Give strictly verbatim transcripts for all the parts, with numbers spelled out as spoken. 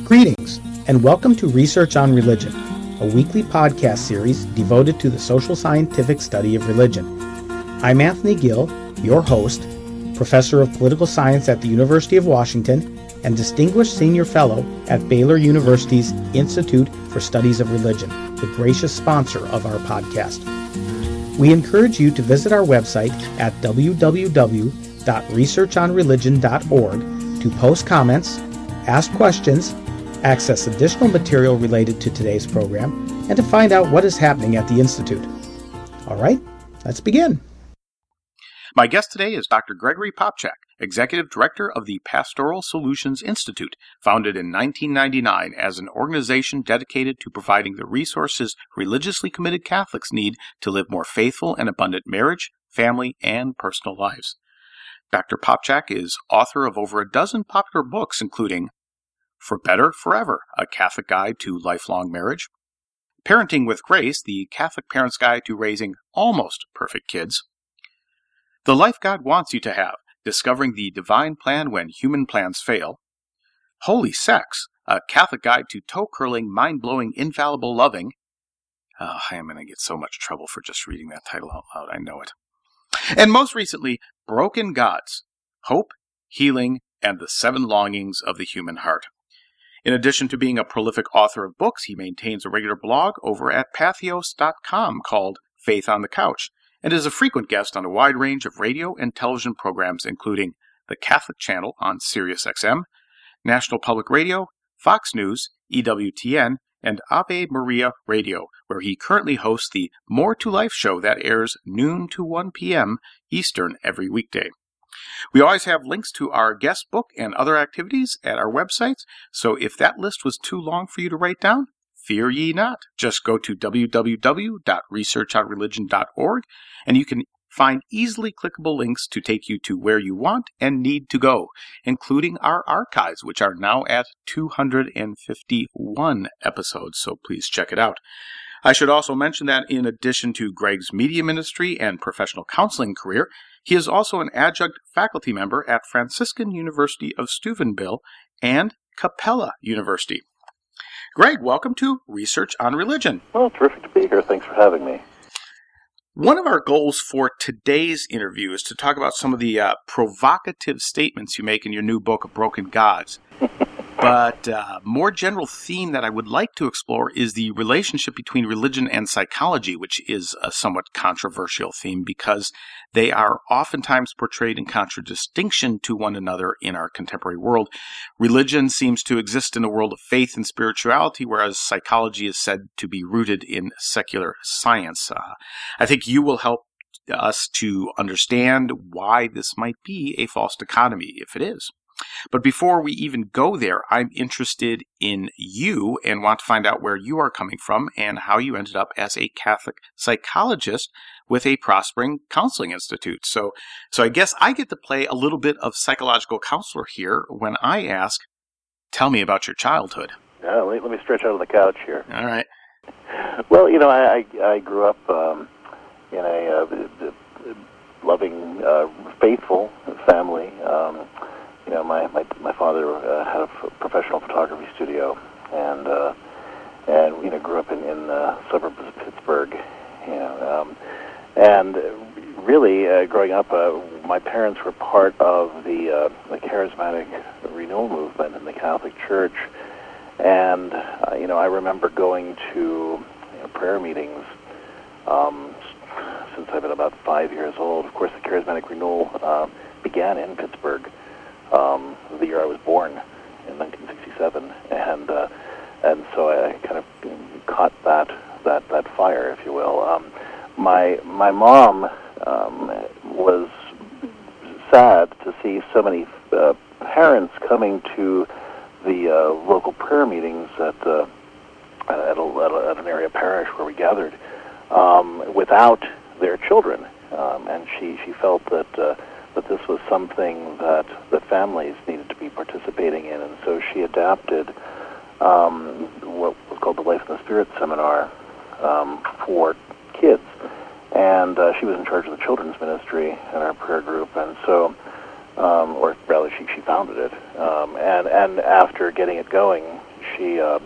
Greetings, and welcome to Research on Religion, a weekly podcast series devoted to the social scientific study of religion. I'm Anthony Gill, your host, Professor of Political Science at the University of Washington, and Distinguished Senior Fellow at Baylor University's Institute for Studies of Religion, the gracious sponsor of our podcast. We encourage you to visit our website at w w w dot research on religion dot org to post comments, ask questions, access additional material related to today's program, and to find out what is happening at the Institute. All right, let's begin. My guest today is Doctor Gregory Popcak, Executive Director of the Pastoral Solutions Institute, founded in nineteen ninety-nine as an organization dedicated to providing the resources religiously committed Catholics need to live more faithful and abundant marriage, family, and personal lives. Doctor Popcak is author of over a dozen popular books, including For Better Forever, A Catholic Guide to Lifelong Marriage, Parenting with Grace, The Catholic Parent's Guide to Raising Almost Perfect Kids, The Life God Wants You to Have, Discovering the Divine Plan When Human Plans Fail, Holy Sex, A Catholic Guide to Toe-Curling, Mind-Blowing, Infallible Loving. Oh, I am going to get so much trouble for just reading that title out loud, I know it. And most recently, Broken Gods, Hope, Healing, and the Seven Longings of the Human Heart. In addition to being a prolific author of books, he maintains a regular blog over at patheos dot com called Faith on the Couch, and is a frequent guest on a wide range of radio and television programs, including the Catholic Channel on Sirius X M, National Public Radio, Fox News, E W T N, and Ave Maria Radio, where he currently hosts the More to Life show that airs noon to one p.m. Eastern every weekday. We always have links to our guest book and other activities at our websites, so if that list was too long for you to write down, fear ye not. Just go to w w w dot research on religion dot org, and you can find easily clickable links to take you to where you want and need to go, including our archives, which are now at two hundred fifty-one episodes, so please check it out. I should also mention that in addition to Greg's media ministry and professional counseling career, he is also an adjunct faculty member at Franciscan University of Steubenville and Capella University. Greg, welcome to Research on Religion. Well, terrific to be here. Thanks for having me. One of our goals for today's interview is to talk about some of the uh, provocative statements you make in your new book, Broken Gods. But a uh, more general theme that I would like to explore is the relationship between religion and psychology, which is a somewhat controversial theme because they are oftentimes portrayed in contradistinction to one another in our contemporary world. Religion seems to exist in a world of faith and spirituality, whereas psychology is said to be rooted in secular science. Uh, I think you will help us to understand why this might be a false dichotomy, if it is. But before we even go there, I'm interested in you and want to find out where you are coming from and how you ended up as a Catholic psychologist with a prospering counseling institute. So, so I guess I get to play a little bit of psychological counselor here when I ask, tell me about your childhood. Yeah, let, let me stretch out of the couch here. All right. Well, you know, I, I, I grew up um, in a uh, loving, uh, faithful family. Um, You know, my my, my father uh, had a f- professional photography studio, and uh, and you know grew up in in the suburbs of Pittsburgh. You know, um, and really uh, growing up, uh, my parents were part of the uh, the charismatic renewal movement in the Catholic Church, and uh, you know I remember going to you know, prayer meetings um, since I've been about five years old. Of course, the charismatic renewal uh, began in Pittsburgh. Um, the year I was born in nineteen sixty-seven, and uh, and so I kind of caught that that that fire, if you will. Um, my my mom um, was sad to see so many uh, parents coming to the uh, local prayer meetings at uh, at, a, at, a, at an area parish where we gathered um, without their children, um, and she she felt that. Uh, that this was something that the families needed to be participating in, and so she adapted um, what was called the Life in the Spirit seminar um, for kids, and uh, she was in charge of the children's ministry in our prayer group, and so, um, or rather, she, she founded it, um, and, and after getting it going, she um,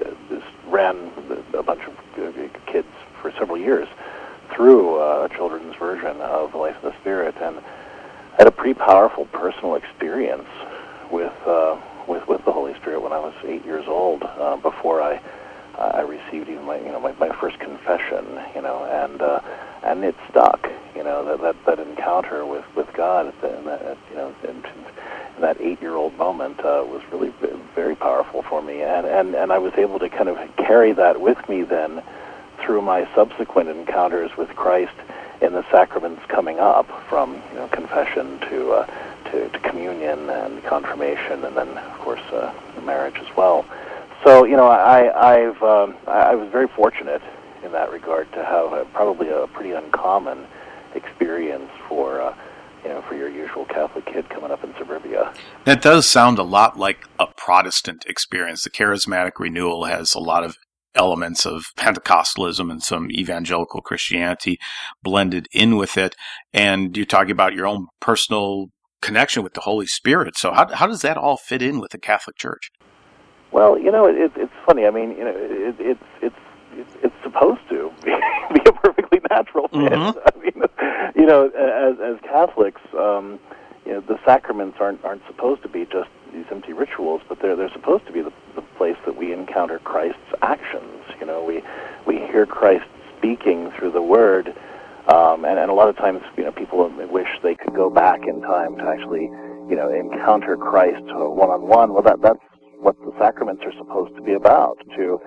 ran a bunch of kids for several years through uh, a children's version of The Life of the Spirit, and I had a pretty powerful personal experience with uh, with with the Holy Spirit when I was eight years old. Uh, before I uh, I received even my you know my, my first confession, you know, and uh, and it stuck. You know, that that, that encounter with, with God, and that, you know, in, in that eight-year-old moment uh, was really very powerful for me, and, and and I was able to kind of carry that with me then through my subsequent encounters with Christ in the sacraments coming up, from you know confession to uh, to, to communion and confirmation, and then of course uh, marriage as well. So you know, I I've um, I was very fortunate in that regard to have a, probably a pretty uncommon experience for uh, you know for your usual Catholic kid coming up in suburbia. That does sound a lot like a Protestant experience. The charismatic renewal has a lot of elements of Pentecostalism and some evangelical Christianity blended in with it. And you're talking about your own personal connection with the Holy Spirit. So how how does that all fit in with the Catholic Church? Well, you know, it, it's funny. I mean, you know, it, it's it's it's it's supposed to be, be a perfectly natural fit. Mm-hmm. I mean, you know, as as Catholics, um, you know, the sacraments aren't aren't supposed to be just these empty rituals, but they're they're supposed to be the, the place that we encounter Christ's actions. You know, we we hear Christ speaking through the Word, um, and and a lot of times, you know, people wish they could go back in time to actually, you know, encounter Christ one on one. Well, that that's what the sacraments are supposed to be about, to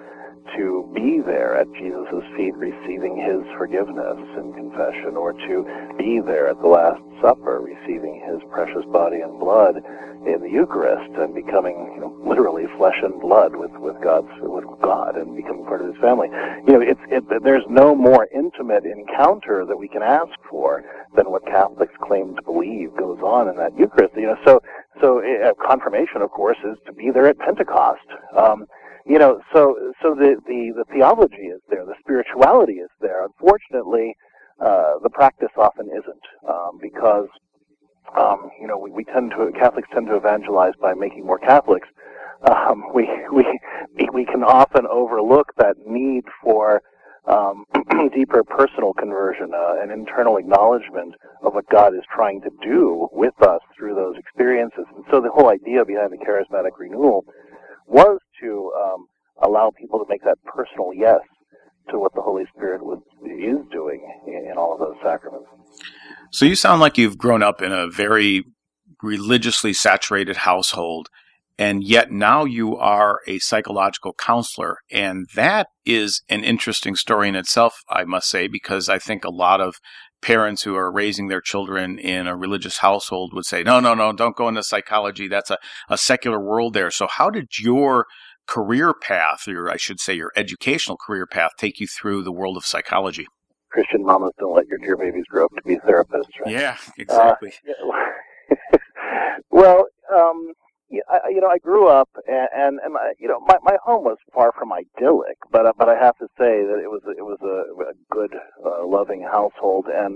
to be there at Jesus' feet receiving his forgiveness and confession, or to be there at the Last Supper receiving his precious body and blood in the Eucharist and becoming, you know, literally flesh and blood with, with God's with God and becoming part of his family. You know, it's it, there's no more intimate encounter that we can ask for than what Catholics claim to believe goes on in that Eucharist. You know, so so uh, confirmation, of course, is to be there at Pentecost. Um, You know, so so the, the, the theology is there, the spirituality is there. Unfortunately, uh, the practice often isn't, um, because um, you know we, we tend to Catholics tend to evangelize by making more Catholics. Um, we we we can often overlook that need for um, deeper personal conversion, uh, an internal acknowledgement of what God is trying to do with us through those experiences. And so the whole idea behind the charismatic renewal was to um, allow people to make that personal yes to what the Holy Spirit was is doing in, in all of those sacraments. So you sound like you've grown up in a very religiously saturated household, and yet now you are a psychological counselor, and that is an interesting story in itself, I must say, because I think a lot of parents who are raising their children in a religious household would say, no, no, no, don't go into psychology. That's a, a secular world there. So how did your career path, or I should say your educational career path, take you through the world of psychology? Christian mamas don't let your dear babies grow up to be therapists, right? Yeah, exactly. Uh, well, um, yeah, I, you know, I grew up, and, and, and my, you know, my, my home was far from idyllic, but uh, but I have to say that it was it was a, a good, uh, loving household, and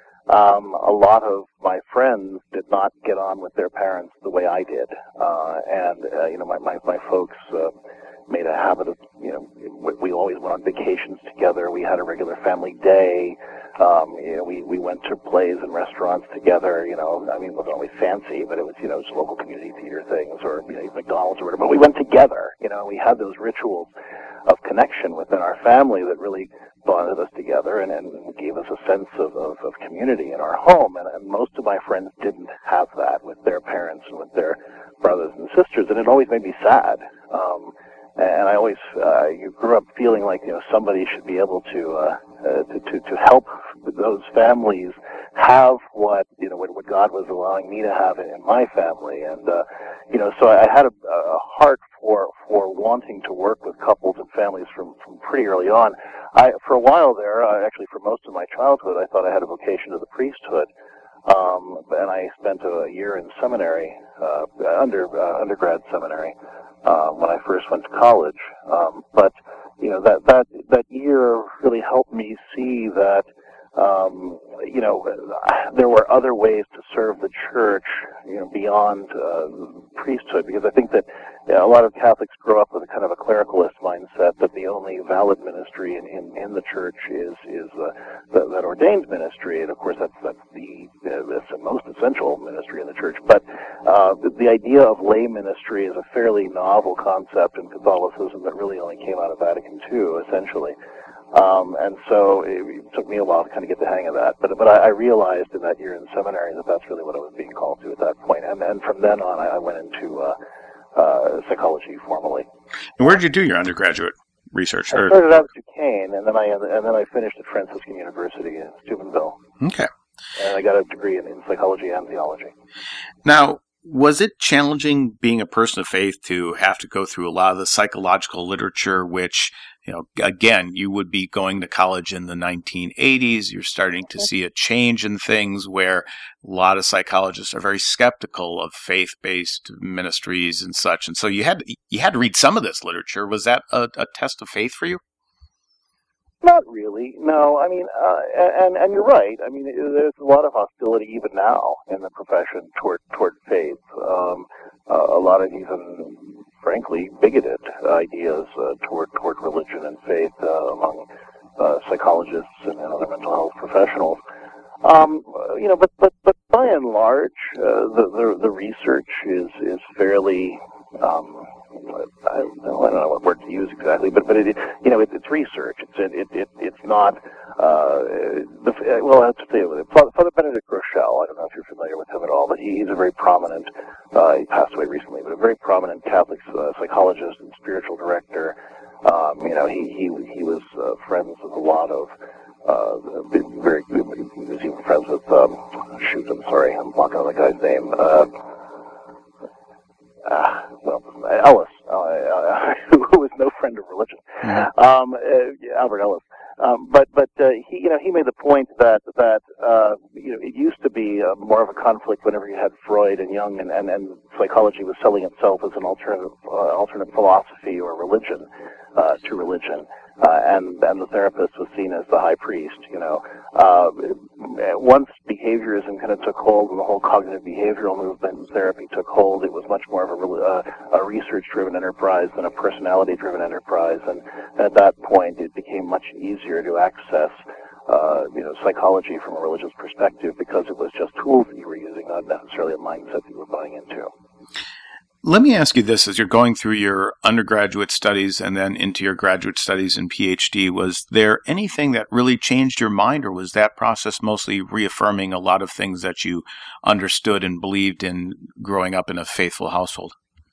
um, a lot of my friends did not get on with their parents the way I did, uh, and uh, you know, my my, my folks uh, made a habit of, you know, we, we always went on vacations together. We had a regular family day. Um, you know, we, we went to plays and restaurants together. You know, I mean, it wasn't always fancy, but it was, you know, just local community theater things, or, you know, McDonald's or whatever. But we went together. You know, we had those rituals of connection within our family that really bonded us together and, and gave us a sense of, of, of community in our home. And, and most of my friends didn't have that with their parents and with their brothers and sisters, and it always made me sad. Um, And I always uh, you grew up feeling like, you know, somebody should be able to uh, uh, to, to to help those families have what, you know, what, what God was allowing me to have in my family, and uh, you know, so I had a, a heart for for wanting to work with couples and families from, from pretty early on. I for a while there, uh, actually for most of my childhood, I thought I had a vocation to the priesthood. Um, and I spent a year in seminary, uh, under uh, undergrad seminary, uh, when I first went to college. Um, but you know, that that that year really helped me see that um, you know, there were other ways to serve the church, you know, beyond uh, priesthood. Because I think that yeah, a lot of Catholics grow up with a kind of a clericalist mindset that the only valid ministry in, in, in the church is is uh, the, that ordained ministry, and of course that's that's the uh, that's the most essential ministry in the church. But uh, the, the idea of lay ministry is a fairly novel concept in Catholicism that really only came out of Vatican Two, essentially. Um, and so it, it took me a while to kind of get the hang of that. But but I, I realized in that year in seminary that that's really what I was being called to at that point. And and from then on, I, I went into uh, uh, psychology formally. And where did you do your undergraduate research? I started out at Duquesne, and then I and then I finished at Franciscan University in Steubenville. Okay. And I got a degree in, in psychology and theology. Now, was it challenging being a person of faith to have to go through a lot of the psychological literature, which, you know, again, you would be going to college in the nineteen eighties. You're starting to see a change in things where a lot of psychologists are very skeptical of faith-based ministries and such. And so you had you had to read some of this literature. Was that a, a test of faith for you? Not really. No, I mean, uh, and and you're right. I mean, there's a lot of hostility even now in the profession toward toward faith. Um, uh, a lot of even, frankly, bigoted ideas uh, toward toward religion and faith uh, among uh, psychologists and, and other mental health professionals. Um, you know, but but but by and large, uh, the, the the research is is fairly. Um, I don't know what word to use exactly, but but it, you know it, it's research. It's it it it's not. Uh, the, well, I have to say, Father Benedict Groeschel. I don't know if you're familiar with him at all, but he, he's a very prominent. Uh, he passed away recently, but a very prominent Catholic uh, psychologist and spiritual director. Um, you know, he he he was uh, friends with a lot of. Uh, very he was even friends with. Um, shoot, I'm sorry, I'm blocking on the guy's name. Uh, Uh, well, Ellis, uh, uh, who was no friend of religion, mm-hmm. um, uh, Albert Ellis. Um, but but uh, he you know he made the point that that uh, you know it used to be uh, more of a conflict whenever you had Freud and Jung and, and, and psychology was selling itself as an alternative uh, alternate philosophy or religion uh, to religion, uh, and and the therapist was seen as the high priest. You know, uh, once behaviorism kind of took hold and the whole cognitive behavioral movement and therapy took hold, it was much more of a, uh, a research-driven enterprise than a personality-driven enterprise, and at that point it became much easier to access uh, you know, psychology from a religious perspective because it was just tools that you were using, not necessarily a mindset that you were buying into. Let me ask you this, as you're going through your undergraduate studies and then into your graduate studies and PhD, was there anything that really changed your mind, or was that process mostly reaffirming a lot of things that you understood and believed in growing up in a faithful household?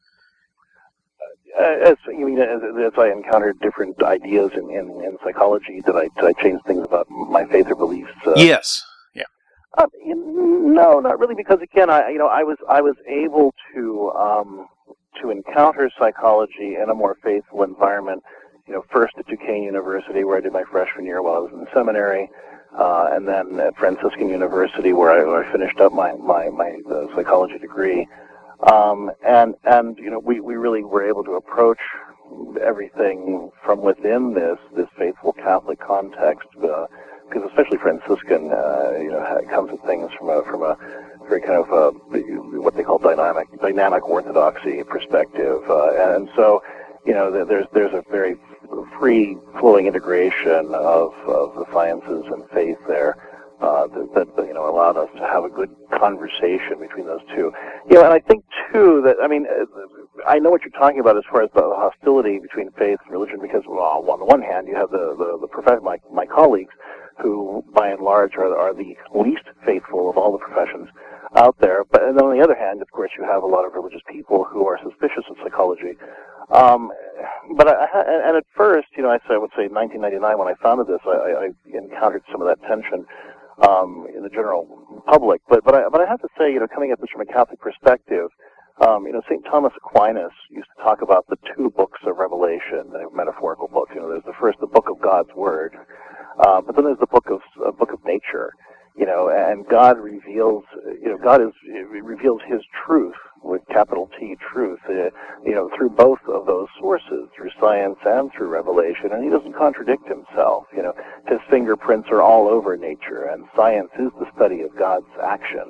Uh, as you mean, as, as I encountered different ideas in, in, in psychology, did I, did I change things about my faith or beliefs? Uh, yes. Uh, no, not really, because again, I you know I was I was able to um, to encounter psychology in a more faithful environment. You know, first at Duquesne University, where I did my freshman year while I was in the seminary, uh, and then at Franciscan University, where I, where I finished up my my my uh, psychology degree. Um, and and you know, we, we really were able to approach everything from within this this faithful Catholic context. Uh, Because especially Franciscan, uh, you know, comes at things from a from a very kind of uh, what they call dynamic dynamic orthodoxy perspective, uh, and so you know there's there's a very free flowing integration of, of the sciences and faith there uh, that, that you know allowed us to have a good conversation between those two. You know, and I think too that I mean. I know what you're talking about as far as the hostility between faith and religion, because, well, on the one hand, you have the the, the prof- my my colleagues, who by and large are are the least faithful of all the professions out there. But and then on the other hand, of course, you have a lot of religious people who are suspicious of psychology. Um, but I, and at first, you know, I, I would say in nineteen ninety-nine when I founded this, I, I encountered some of that tension um, in the general public. But but I but I have to say, you know, coming at this from a Catholic perspective. Um, you know, Saint Thomas Aquinas used to talk about the two books of Revelation, the metaphorical books. You know, there's the first, the book of God's Word, uh, but then there's the book of uh, book of nature. You know, and God reveals, you know, God is reveals His truth with capital T, truth. Uh, you know, through both of those sources, through science and through revelation, and He doesn't contradict Himself. You know, His fingerprints are all over nature, and science is the study of God's action.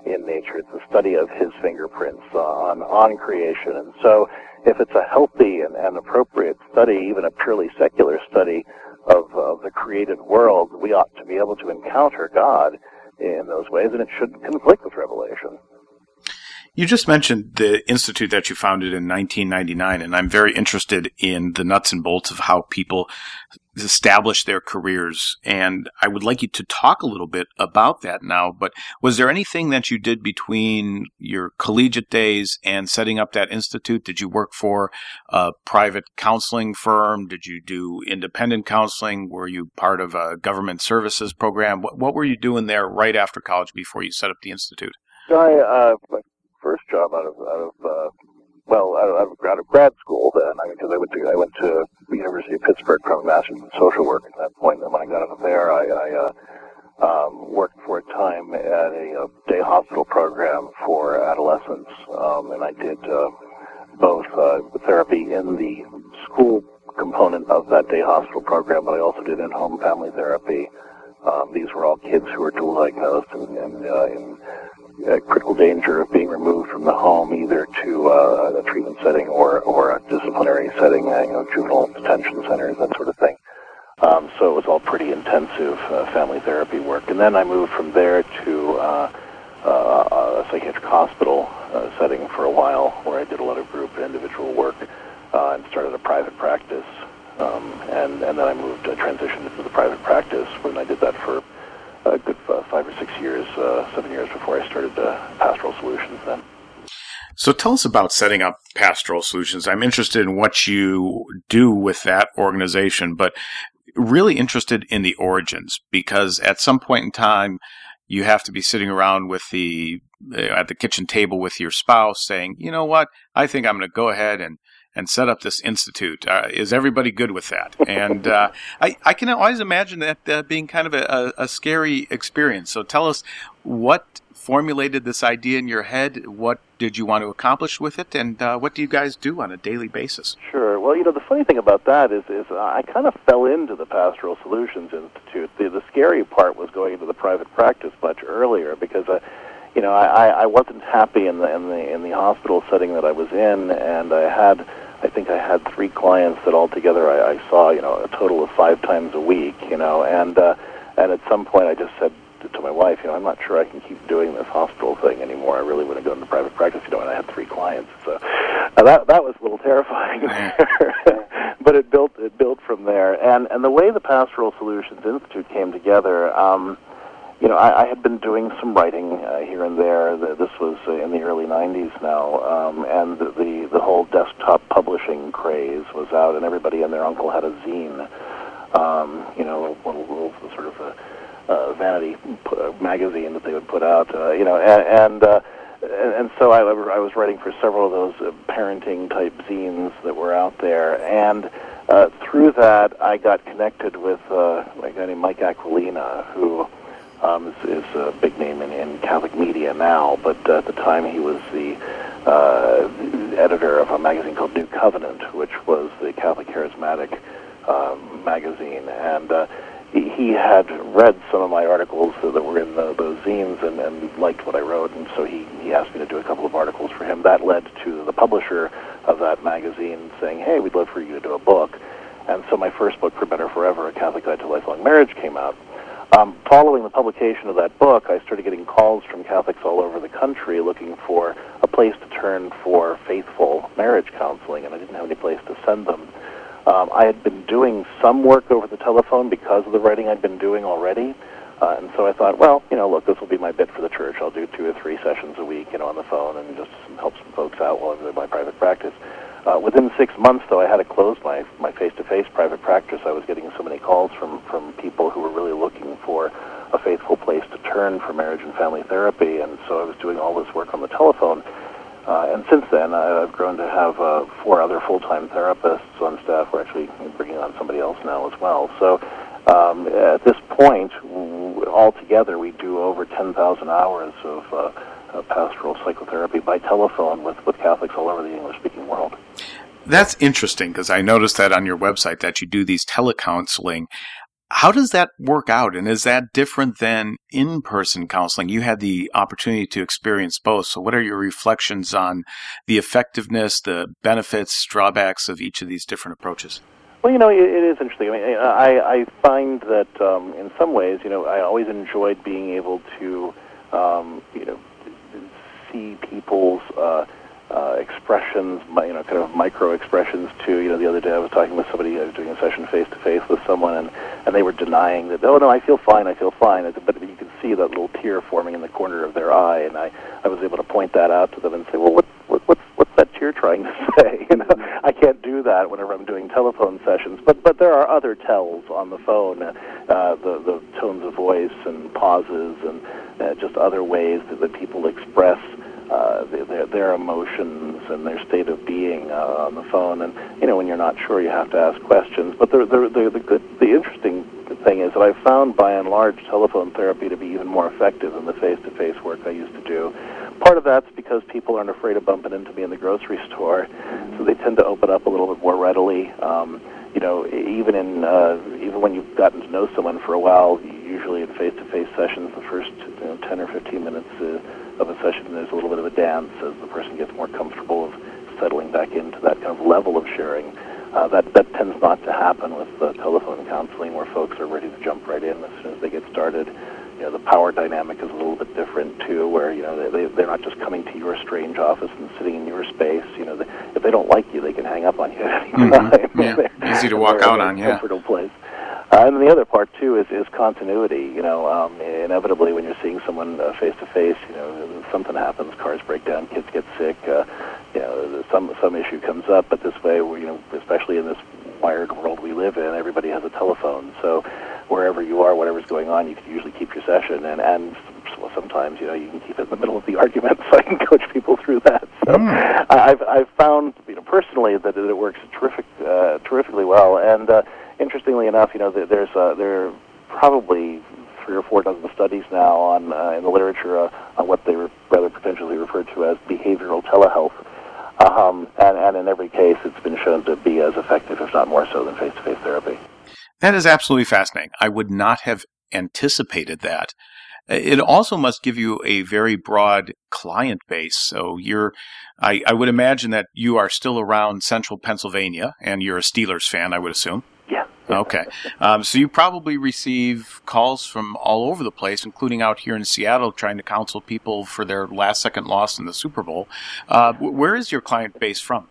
in nature. It's the study of his fingerprints on, on creation. And so if it's a healthy and, and appropriate study, even a purely secular study of, of the created world, we ought to be able to encounter God in those ways, and it shouldn't conflict with Revelation. You just mentioned the institute that you founded in nineteen ninety-nine, and I'm very interested in the nuts and bolts of how people establish their careers, and I would like you to talk a little bit about that now. But was there anything that you did between your collegiate days and setting up that institute? Did you work for a private counseling firm? Did you do independent counseling? Were you part of a government services program? What, what were you doing there right after college before you set up the institute? I, uh, my first job out of, out of uh, well, out of, out of, out of grad school then, I mean, because I went to I went to the University of Pittsburgh for a master's in social work at that point. And when I got out of there, I, I uh, um, worked for a time at a, a day hospital program for adolescents, um, and I did uh, both uh, therapy in the school component of that day hospital program, but I also did in-home family therapy. Um, these were all kids who were dual diagnosed and, and uh, in uh, critical danger of being removed from the home, either to uh, a treatment setting or, or a disciplinary setting, uh, you know, juvenile detention centers, that sort of thing. Um, so it was all pretty intensive uh, family therapy work. And then I moved from there to uh, uh, a psychiatric hospital uh, setting for a while, where I did a lot of group and individual work, uh, and started a private practice. Um, and, and then I moved, uh, transitioned into the private practice, when I did that for a good uh, five or six years, uh, seven years before I started uh, Pastoral Solutions then. So tell us about setting up Pastoral Solutions. I'm interested in what you do with that organization, but really interested in the origins, because at some point in time, you have to be sitting around with the uh, at the kitchen table with your spouse saying, you know what, I think I'm going to go ahead and and set up this institute. Uh, is everybody good with that? And uh, I, I can always imagine that uh, being kind of a, a, a scary experience. So tell us, what formulated this idea in your head? What did you want to accomplish with it? And uh, what do you guys do on a daily basis? Sure. Well, you know, the funny thing about that is, is I kind of fell into the Pastoral Solutions Institute. The, the scary part was going into the private practice much earlier, because uh, you know, I, I wasn't happy in the in the in the hospital setting that I was in, and I had, I think I had three clients that altogether I, I saw, you know, a total of five times a week, you know, and uh, and at some point I just said to my wife, you know, I'm not sure I can keep doing this hospital thing anymore. I really want to go into private practice, you know, and I had three clients, so uh, that that was a little terrifying, but it built it built from there, and and the way the Pastoral Solutions Institute came together. Um, You know, I, I had been doing some writing uh, here and there. The, this was uh, in the early nineties now, um, and the, the the whole desktop publishing craze was out, and everybody and their uncle had a zine, um, you know, a little, little sort of a, a vanity p- magazine that they would put out, uh, you know, and and, uh, and and so I, I was writing for several of those uh, parenting type zines that were out there, and uh, through that I got connected with uh, a guy named Mike Aquilina, who Um, is, is a big name in, in Catholic media now, but uh, at the time he was the uh, editor of a magazine called New Covenant, which was the Catholic Charismatic uh, magazine, and uh, he, he had read some of my articles that were in the, those zines and, and liked what I wrote, and so he, he asked me to do a couple of articles for him. That led to the publisher of that magazine saying, hey, we'd love for you to do a book. And so my first book, For Better Forever, A Catholic Guide to Lifelong Marriage, came out. Um, following the publication of that book, I started getting calls from Catholics all over the country looking for a place to turn for faithful marriage counseling, and I didn't have any place to send them. Um, I had been doing some work over the telephone because of the writing I'd been doing already, uh, and so I thought, well, you know, look, this will be my bit for the church. I'll do two or three sessions a week, you know, on the phone and just help some folks out while I'm in my private practice. Uh, within six months, though, I had to close my, my face-to-face private practice. I was getting so many calls from, from people who were really looking for a faithful place to turn for marriage and family therapy, and so I was doing all this work on the telephone. Uh, and since then, I've grown to have uh, four other full-time therapists on staff. We're actually bringing on somebody else now as well. So um, at this point, altogether, we do over ten thousand hours of uh, Uh, pastoral psychotherapy by telephone with, with Catholics all over the English-speaking world. That's interesting, because I noticed that on your website that you do these telecounseling. How does that work out? And is that different than in-person counseling? You had the opportunity to experience both. So what are your reflections on the effectiveness, the benefits, drawbacks of each of these different approaches? Well, you know, it, it is interesting. I mean, I, I find that um, in some ways, you know, I always enjoyed being able to, um, you know, see people's uh, uh, expressions, you know, kind of micro expressions too. You know, the other day I was talking with somebody, I was doing a session face to face with someone, and, and they were denying that, oh no, I feel fine, I feel fine. But you could see that little tear forming in the corner of their eye, and I, I was able to point that out to them and say, well, what, what, what's what's that tear trying to say? You know, I can't do that whenever I'm doing telephone sessions. But but there are other tells on the phone, uh, the the tones of voice and pauses and uh, just other ways that, that people express uh, their their emotions and their state of being uh, on the phone. And you know, when you're not sure, you have to ask questions. But the the the, the good the interesting thing is that I've found by and large telephone therapy to be even more effective than the face-to-face work I used to do. Part of that's because people aren't afraid of bumping into me in the grocery store, so they tend to open up a little bit more readily. Um, you know, even in uh, even when you've gotten to know someone for a while, usually in face-to-face sessions, the first you know, ten or fifteen minutes uh, of a session, there's a little bit of a dance as the person gets more comfortable of settling back into that kind of level of sharing. Uh, that that tends not to happen with uh, telephone counseling, where folks are ready to jump right in as soon as they get started. You know, the power dynamic is a little bit different too, where you know they they're not just coming to your strange office and sitting in your space. You know, they, if they don't like you, they can hang up on you at any time. Mm-hmm. Yeah, easy to walk out on. Yeah, comfortable place. Uh, and the other part too is, is continuity. You know, um, inevitably when you're seeing someone uh, face to face, you know, something happens, cars break down, kids get sick. Uh, you know, some some issue comes up. But this way, you know, especially in this wired world we live in, everybody has a telephone. So wherever you are, whatever's going on, you can usually keep your session. And and sometimes, you know, you can keep it in the middle of the argument, so I can coach people through that. So mm. I've I've found, you know, personally that it works terrific, uh, terrifically well. And uh, interestingly enough, you know, there's uh, there are probably three or four dozen studies now on uh, in the literature uh, on what they re- rather potentially refer to as behavioral telehealth. Um, and, and in every case, it's been shown to be as effective, if not more so, than face-to-face therapy. That is absolutely fascinating. I would not have anticipated that. It also must give you a very broad client base. So you're, I, I would imagine that you are still around central Pennsylvania, and you're a Steelers fan, I would assume. Yeah. Okay. Um, so you probably receive calls from all over the place, including out here in Seattle, trying to counsel people for their last-second loss in the Super Bowl. Uh, where is your client base from?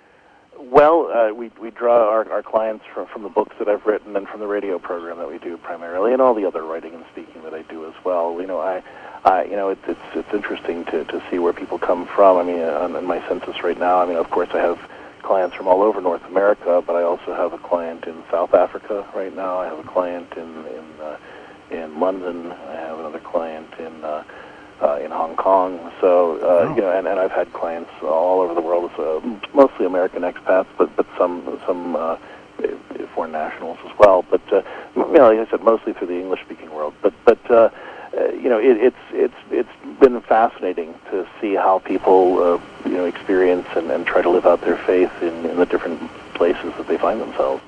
Well, uh, we we draw our, our clients from, from the books that I've written and from the radio program that we do primarily, and all the other writing and speaking that I do as well. You know, I, I you know, it's it's it's interesting to, to see where people come from. I mean, on, on my census right now, I mean, of course, I have clients from all over North America, but I also have a client in South Africa right now. I have a client in in uh, in London. I have another client in. Uh, Uh, in Hong Kong, so uh, oh. you know, and, and I've had clients all over the world, so mostly American expats, but but some some uh, foreign nationals as well. But uh, you know, like I said, mostly through the English-speaking world. But but uh, uh, you know, it, it's it's it's been fascinating to see how people uh, you know experience and, and try to live out their faith in, in the different places that they find themselves.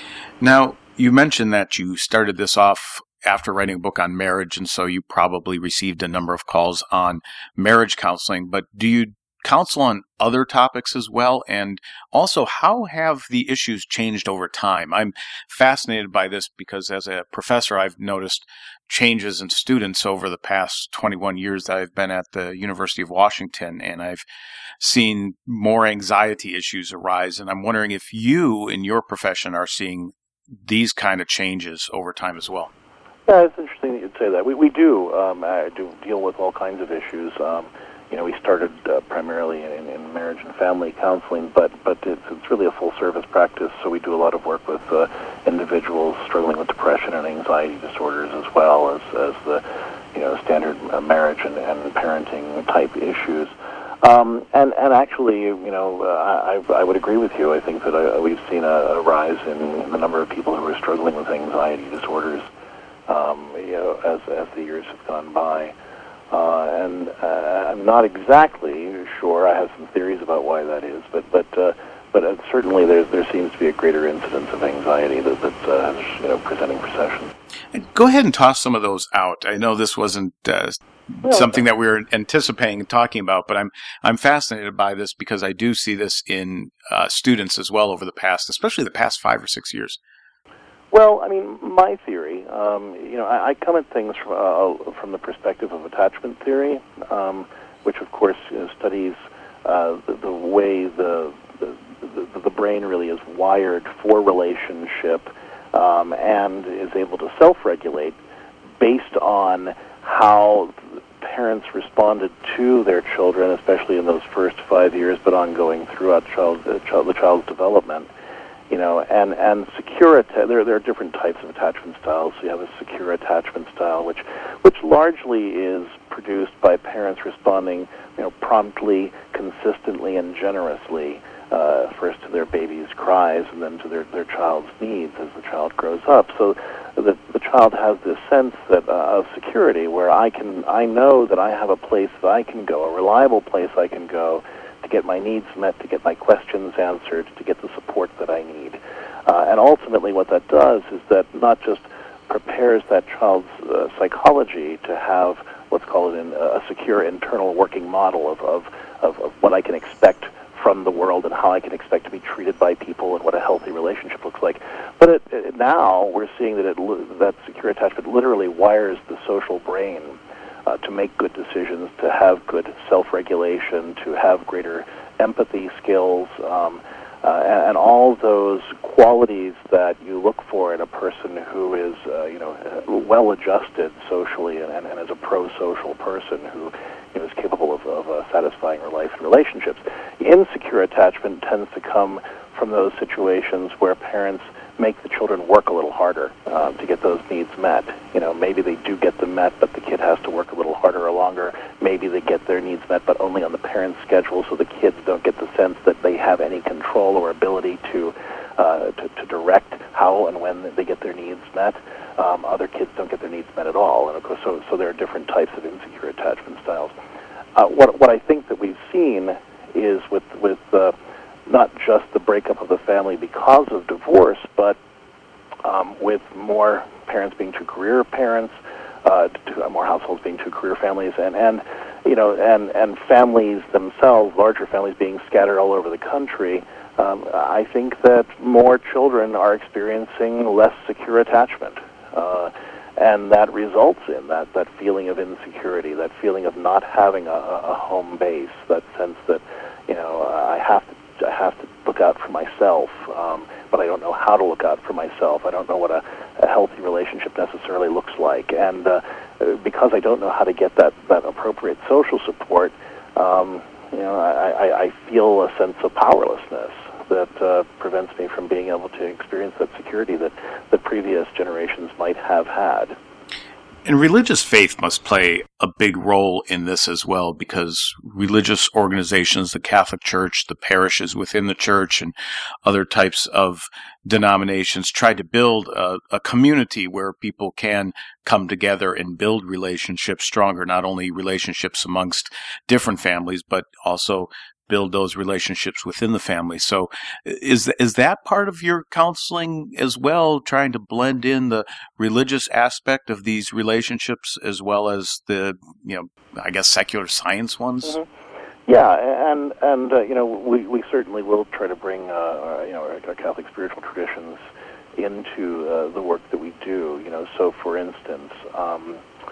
Now, you mentioned that you started this off after writing a book on marriage, and so you probably received a number of calls on marriage counseling, but do you counsel on other topics as well? And also, how have the issues changed over time? I'm fascinated by this because as a professor, I've noticed changes in students over the past twenty-one years that I've been at the University of Washington, and I've seen more anxiety issues arise, and I'm wondering if you, in your profession, are seeing these kind of changes over time as well. Yeah, it's interesting that you'd say that. We we do um, I do deal with all kinds of issues. Um, you know, we started uh, primarily in, in marriage and family counseling, but but it's, it's really a full service practice. So we do a lot of work with uh, individuals struggling with depression and anxiety disorders, as well as as the you know standard uh, marriage and, and parenting type issues. Um, and and actually, you know, uh, I I would agree with you. I think that uh, we've seen a, a rise in, in the number of people who are struggling with anxiety disorders. Um, you know, as as the years have gone by, uh, and uh, I'm not exactly sure. I have some theories about why that is, but but uh, but uh, certainly there there seems to be a greater incidence of anxiety that, that's uh, you know, presenting processions. Go ahead and toss some of those out. I know this wasn't uh, well, something that we were anticipating and talking about, but I'm I'm fascinated by this because I do see this in uh, students as well over the past, especially the past five or six years. Well, I mean, my theory, um, you know, I, I come at things from, uh, from the perspective of attachment theory, um, which, of course, you know, studies uh, the, the way the, the the the brain really is wired for relationship, um, and is able to self-regulate based on how parents responded to their children, especially in those first five years, but ongoing throughout child, uh, child, the child's development. You know, and, and secure, atta- there, there are different types of attachment styles. So you have a secure attachment style, which which largely is produced by parents responding, you know, promptly, consistently, and generously, uh, first to their baby's cries and then to their, their child's needs as the child grows up. So the, the child has this sense that uh, of security where I can, I know that I have a place that I can go, a reliable place I can go, to get my needs met, to get my questions answered, to get the support that I need. Uh, and ultimately what that does is that not just prepares that child's uh, psychology to have, let's call it an, a secure internal working model of, of, of, of what I can expect from the world and how I can expect to be treated by people and what a healthy relationship looks like. But it, it, now we're seeing that, it, that secure attachment literally wires the social brain Uh, to make good decisions, to have good self-regulation, to have greater empathy skills, um, uh, and, and all those qualities that you look for in a person who is, uh, you know, well-adjusted socially and, and, and is a pro-social person who, you know, is capable of, of uh, satisfying her life and relationships. Insecure attachment tends to come from those situations where parents make the children work a little harder uh, to get those needs met. You know, maybe they do get them met, but the kid has to work a little harder or longer. Maybe they get their needs met, but only on the parent's schedule, so the kids don't get the sense that they have any control or ability to uh, to, to direct how and when they get their needs met. Um, other kids don't get their needs met at all, and of course, so so there are different types of insecure attachment styles. Uh, what what I think that we've seen is with with uh, not just the breakup of the family because of divorce, but um, with more parents being two career parents, uh, to, uh, more households being two career families, and, and you know, and, and families themselves, larger families being scattered all over the country. Um, I think that more children are experiencing less secure attachment, uh, and that results in that that feeling of insecurity, that feeling of not having a, a home base, that sense that, you know, uh, I have to. I have to look out for myself, um, but I don't know how to look out for myself. I don't know what a, a healthy relationship necessarily looks like. And uh, because I don't know how to get that, that appropriate social support, um, you know, I, I, I feel a sense of powerlessness that uh, prevents me from being able to experience that security that the previous generations might have had. And religious faith must play a big role in this as well, because religious organizations, the Catholic Church, the parishes within the church, and other types of denominations try to build a, a community where people can come together and build relationships stronger, not only relationships amongst different families, but also build those relationships within the family. So is is that part of your counseling as well, trying to blend in the religious aspect of these relationships as well as the, you know, I guess secular science ones? Mm-hmm. Yeah, and and uh, you know, we, we certainly will try to bring uh, you know our, our Catholic spiritual traditions into uh, the work that we do. You know, so for instance, um,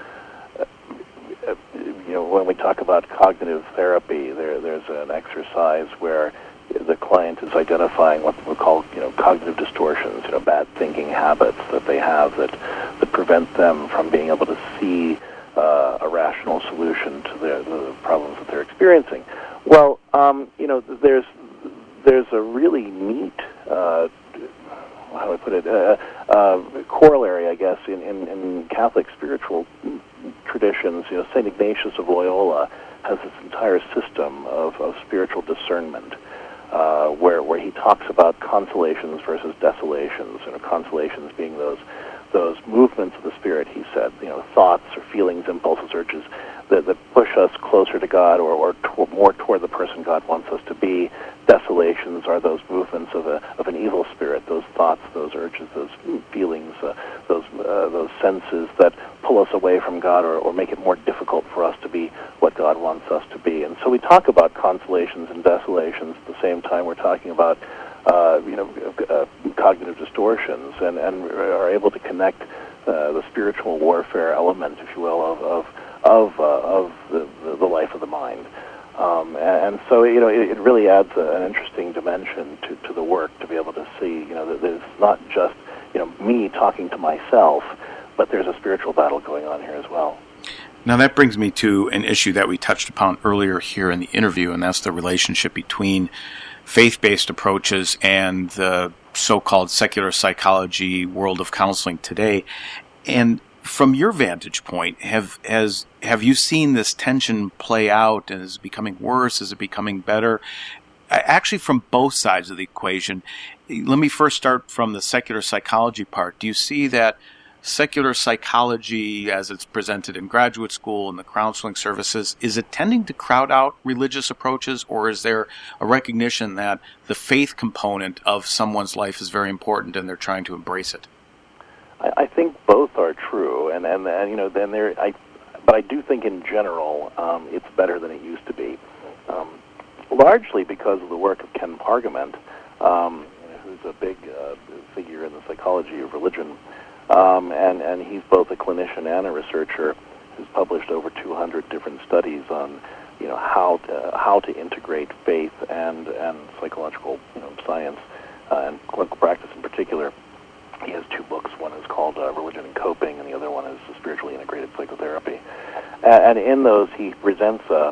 Uh, you know, when we talk about cognitive therapy, there there's an exercise where the client is identifying what we call, you know, cognitive distortions, you know, bad thinking habits that they have that that prevent them from being able to see uh, a rational solution to the, the problems that they're experiencing. Well, um, you know, there's there's a really neat uh, how do I put it, uh, uh, corollary, I guess, in, in, in Catholic spiritual traditions. You know, Saint Ignatius of Loyola has this entire system of, of spiritual discernment, uh, where where he talks about consolations versus desolations. You know, consolations being those those movements of the spirit, he said, you know, thoughts or feelings, impulses, urges that, that push us closer to God or, or to, more toward the person God wants us to be. Desolations are those movements of a of an evil spirit, those thoughts, those urges, those feelings, uh, those uh, those senses that pull us away from God or, or make it more difficult for us to be what God wants us to be. And so we talk about consolations and desolations at the same time we're talking about uh, you know uh, cognitive distortions, and, and are able to connect uh, the spiritual warfare element, if you will, of of of, uh, of the, the, the life of the mind. Um, and so, you know, it, it really adds a, an interesting dimension to, to the work to be able to see, you know, that it's not just, you know, me talking to myself, but there's a spiritual battle going on here as well. Now that brings me to an issue that we touched upon earlier here in the interview, and that's the relationship between faith-based approaches and the so-called secular psychology world of counseling today. And from your vantage point, have has have you seen this tension play out, and is it becoming worse? Is it becoming better? Actually, from both sides of the equation. Let me first start from the secular psychology part. Do you see that secular psychology, as it's presented in graduate school and the counseling services, is it tending to crowd out religious approaches, or is there a recognition that the faith component of someone's life is very important and they're trying to embrace it? I think both are true, and, and, and you know, then there. I, but I do think in general um, it's better than it used to be, um, largely because of the work of Ken Pargament, um, who's a big uh, figure in the psychology of religion, um, and and he's both a clinician and a researcher who's published over two hundred different studies on, you know, how to, how to integrate faith and and psychological, you know, science uh, and clinical practice in particular. He has two books. One is called uh, Religion and Coping, and the other one is Spiritually Integrated Psychotherapy. And, and in those, he presents a,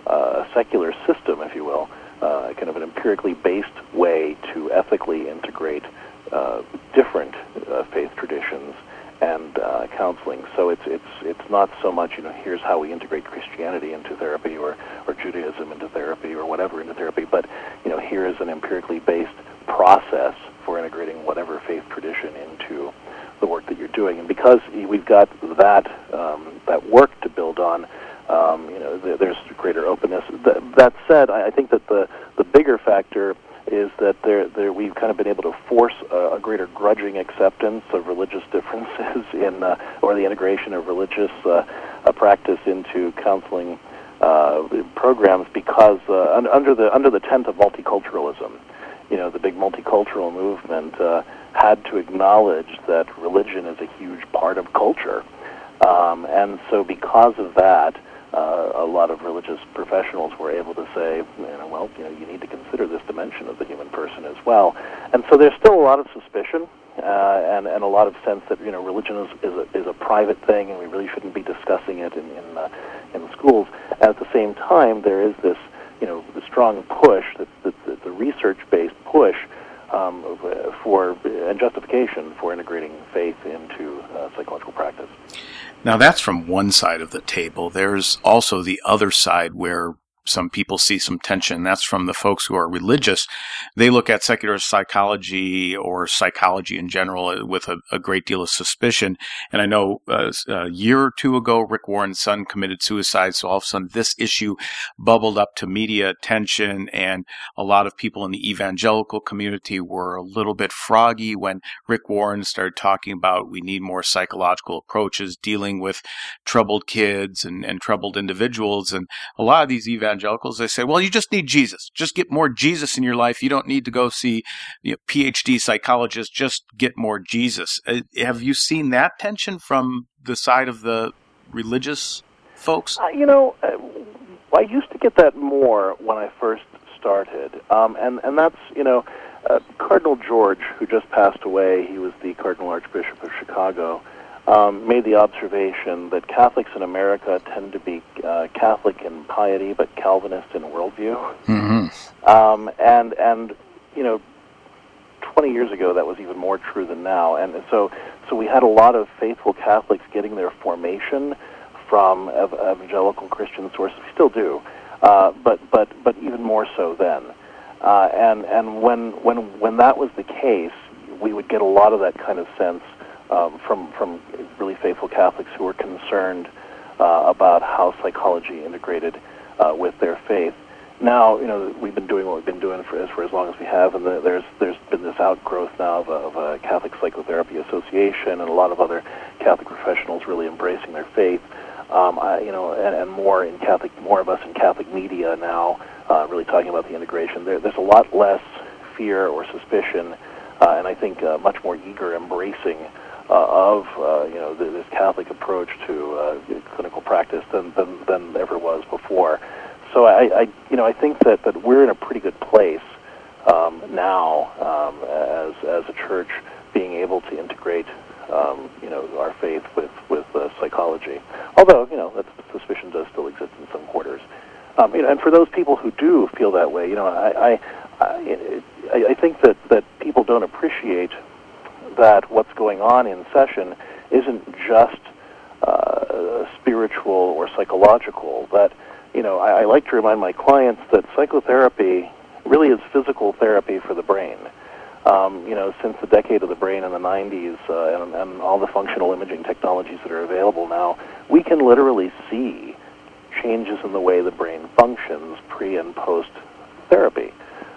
a secular system, if you will, uh, kind of an empirically based way to ethically integrate uh, different uh, faith traditions and uh, counseling. So it's it's it's not so much, you know, here's how we integrate Christianity into therapy, or or Judaism into therapy, or whatever into therapy, but, you know, here is an empirically based process for integrating whatever faith tradition into the work that you're doing. And because we've got that um, that work to build on, um, you know, there's greater openness. That said, I think that the the bigger factor is that there, there we've kind of been able to force a, a greater grudging acceptance of religious differences in, uh, or the integration of religious uh, uh, practice into counseling uh, programs, because uh, under the under the tent of multiculturalism, you know, the big multicultural movement uh, had to acknowledge that religion is a huge part of culture. Um, and so because of that, uh, a lot of religious professionals were able to say, you know, well, you know, you need to consider this dimension of the human person as well. And so there's still a lot of suspicion uh, and, and a lot of sense that, you know, religion is, is, a, is a private thing and we really shouldn't be discussing it in, in, uh, in schools. And at the same time, there is this, you know, the strong push, that the, the, the research-based push um, for and justification for integrating faith into uh, psychological practice. Now that's from one side of the table. There's also the other side where some people see some tension. That's from the folks who are religious. They look at secular psychology or psychology in general with a, a great deal of suspicion. And I know uh, a year or two ago, Rick Warren's son committed suicide. So all of a sudden this issue bubbled up to media attention, and a lot of people in the evangelical community were a little bit froggy when Rick Warren started talking about we need more psychological approaches dealing with troubled kids and, and troubled individuals. And a lot of these evangelicals, they say, well, you just need Jesus. Just get more Jesus in your life. You don't need to go see, you know, P H D psychologists. Just get more Jesus. Uh, have you seen that tension from the side of the religious folks? Uh, you know, uh, I used to get that more when I first started. Um, and, and that's, you know, uh, Cardinal George, who just passed away, he was the Cardinal Archbishop of Chicago, Um, made the observation that Catholics in America tend to be uh, Catholic in piety, but Calvinist in worldview. Mm-hmm. Um, and and you know, twenty years ago that was even more true than now. And so so we had a lot of faithful Catholics getting their formation from ev- evangelical Christian sources. We still do, uh, but but but even more so then. Uh, and and when when when that was the case, we would get a lot of that kind of sense Um, from from really faithful Catholics who were concerned uh, about how psychology integrated uh, with their faith. Now, you know, we've been doing what we've been doing for, for as long as we have, and the, there's there's been this outgrowth now of a, of a Catholic Psychotherapy Association and a lot of other Catholic professionals really embracing their faith. Um, I, you know, and, and more in Catholic, more of us in Catholic media now, uh, really talking about the integration. There, there's a lot less fear or suspicion, uh, and I think uh, much more eager embracing uh, of uh, you know this Catholic approach to uh, clinical practice than, than than ever was before. So I, I, you know, I think that, that we're in a pretty good place um, now um, as as a church, being able to integrate, um, you know, our faith with with uh, psychology. Although, you know, that suspicion does still exist in some quarters. Um, you know, and for those people who do feel that way, you know, I I, I, I think that, that people don't appreciate that what's going on in session isn't just uh, spiritual or psychological. That You know, I, I like to remind my clients that psychotherapy really is physical therapy for the brain. Um, you know, since the decade of the brain in the nineties uh, and, and all the functional imaging technologies that are available now, we can literally see changes in the way the brain functions pre and post therapy.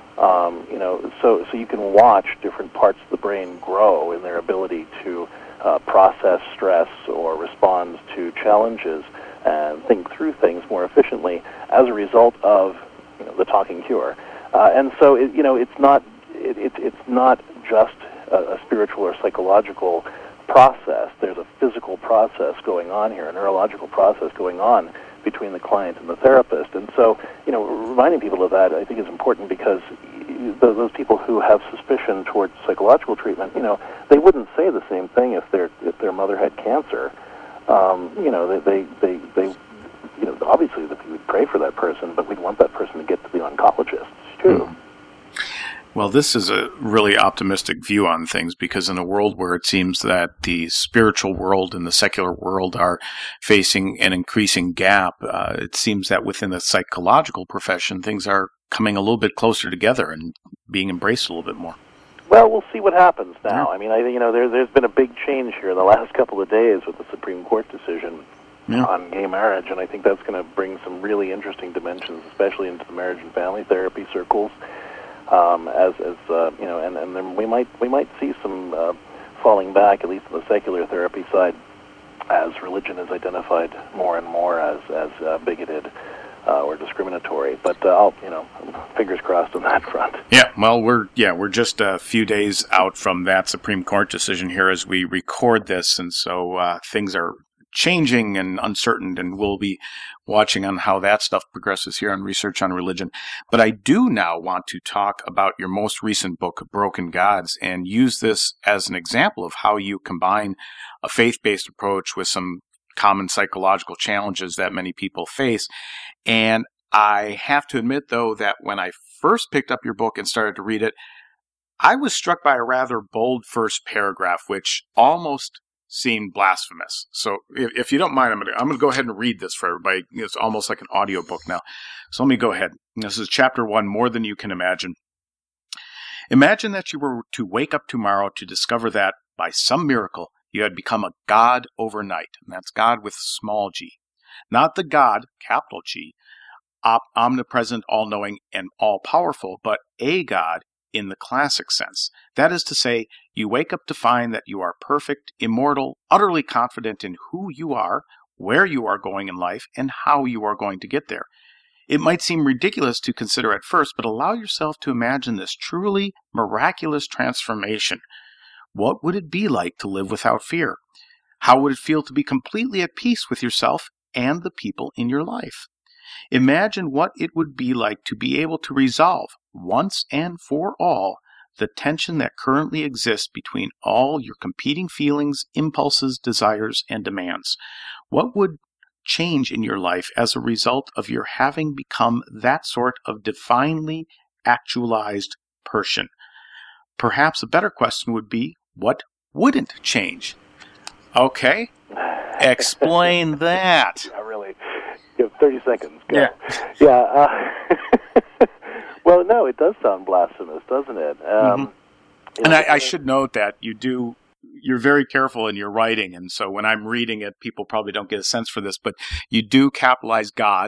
Um, you know, so so you can watch different parts of the brain grow in their ability to uh, process stress or respond to challenges and think through things more efficiently as a result of, you know, the talking cure. Uh, and so, it, you know, it's not it, it, it's not just a, a spiritual or psychological process. There's a physical process going on here, a neurological process going on between the client and the therapist. And so, you know, reminding people of that, I think, is important, because those people who have suspicion towards psychological treatment, you know, they wouldn't say the same thing if their if their mother had cancer. Um, you know, they, they, they, they, you know, obviously we would pray for that person, but we'd want that person to get to the oncologist too. Mm. Well, this is a really optimistic view on things, because in a world where it seems that the spiritual world and the secular world are facing an increasing gap, uh, it seems that within the psychological profession, things are coming a little bit closer together and being embraced a little bit more. Well, we'll see what happens now. Yeah. I mean, I you know, there, there's been a big change here in the last couple of days with the Supreme Court decision yeah. on gay marriage, and I think that's going to bring some really interesting dimensions, especially into the marriage and family therapy circles. Um, as as uh, you know, and, and then we might we might see some uh, falling back, at least on the secular therapy side, as religion is identified more and more as as uh, bigoted uh, or discriminatory. But uh, I'll you know, fingers crossed on that front. Yeah, well, we're yeah we're just a few days out from that Supreme Court decision here as we record this, and so uh, things are changing and uncertain, and we'll be watching on how that stuff progresses here on Research on Religion. But I do now want to talk about your most recent book, Broken Gods, and use this as an example of how you combine a faith-based approach with some common psychological challenges that many people face. And I have to admit, though, that when I first picked up your book and started to read it, I was struck by a rather bold first paragraph, which almost seemed blasphemous. So if, if you don't mind, I'm going to I'm going to go ahead and read this for everybody. It's almost like an audio book now. So let me go ahead. This is chapter one, More Than You Can Imagine. Imagine that you were to wake up tomorrow to discover that, by some miracle, you had become a god overnight. And that's God with small g. Not the God, capital G, op- omnipresent, all-knowing, and all-powerful, but a God in the classic sense. That is to say, you wake up to find that you are perfect, immortal, utterly confident in who you are, where you are going in life, and how you are going to get there. It might seem ridiculous to consider at first, but allow yourself to imagine this truly miraculous transformation. What would it be like to live without fear? How would it feel to be completely at peace with yourself and the people in your life? Imagine what it would be like to be able to resolve, once and for all, the tension that currently exists between all your competing feelings, impulses, desires, and demands. What would change in your life as a result of your having become that sort of divinely actualized person? Perhaps a better question would be, what wouldn't change? Okay, explain that. Not really. You have thirty seconds. Go. Yeah. Yeah. Uh, well, no, it does sound blasphemous, doesn't it? Um, mm-hmm. And I, I should note that you do you're very careful in your writing, and so when I'm reading it, people probably don't get a sense for this, but you do capitalize God,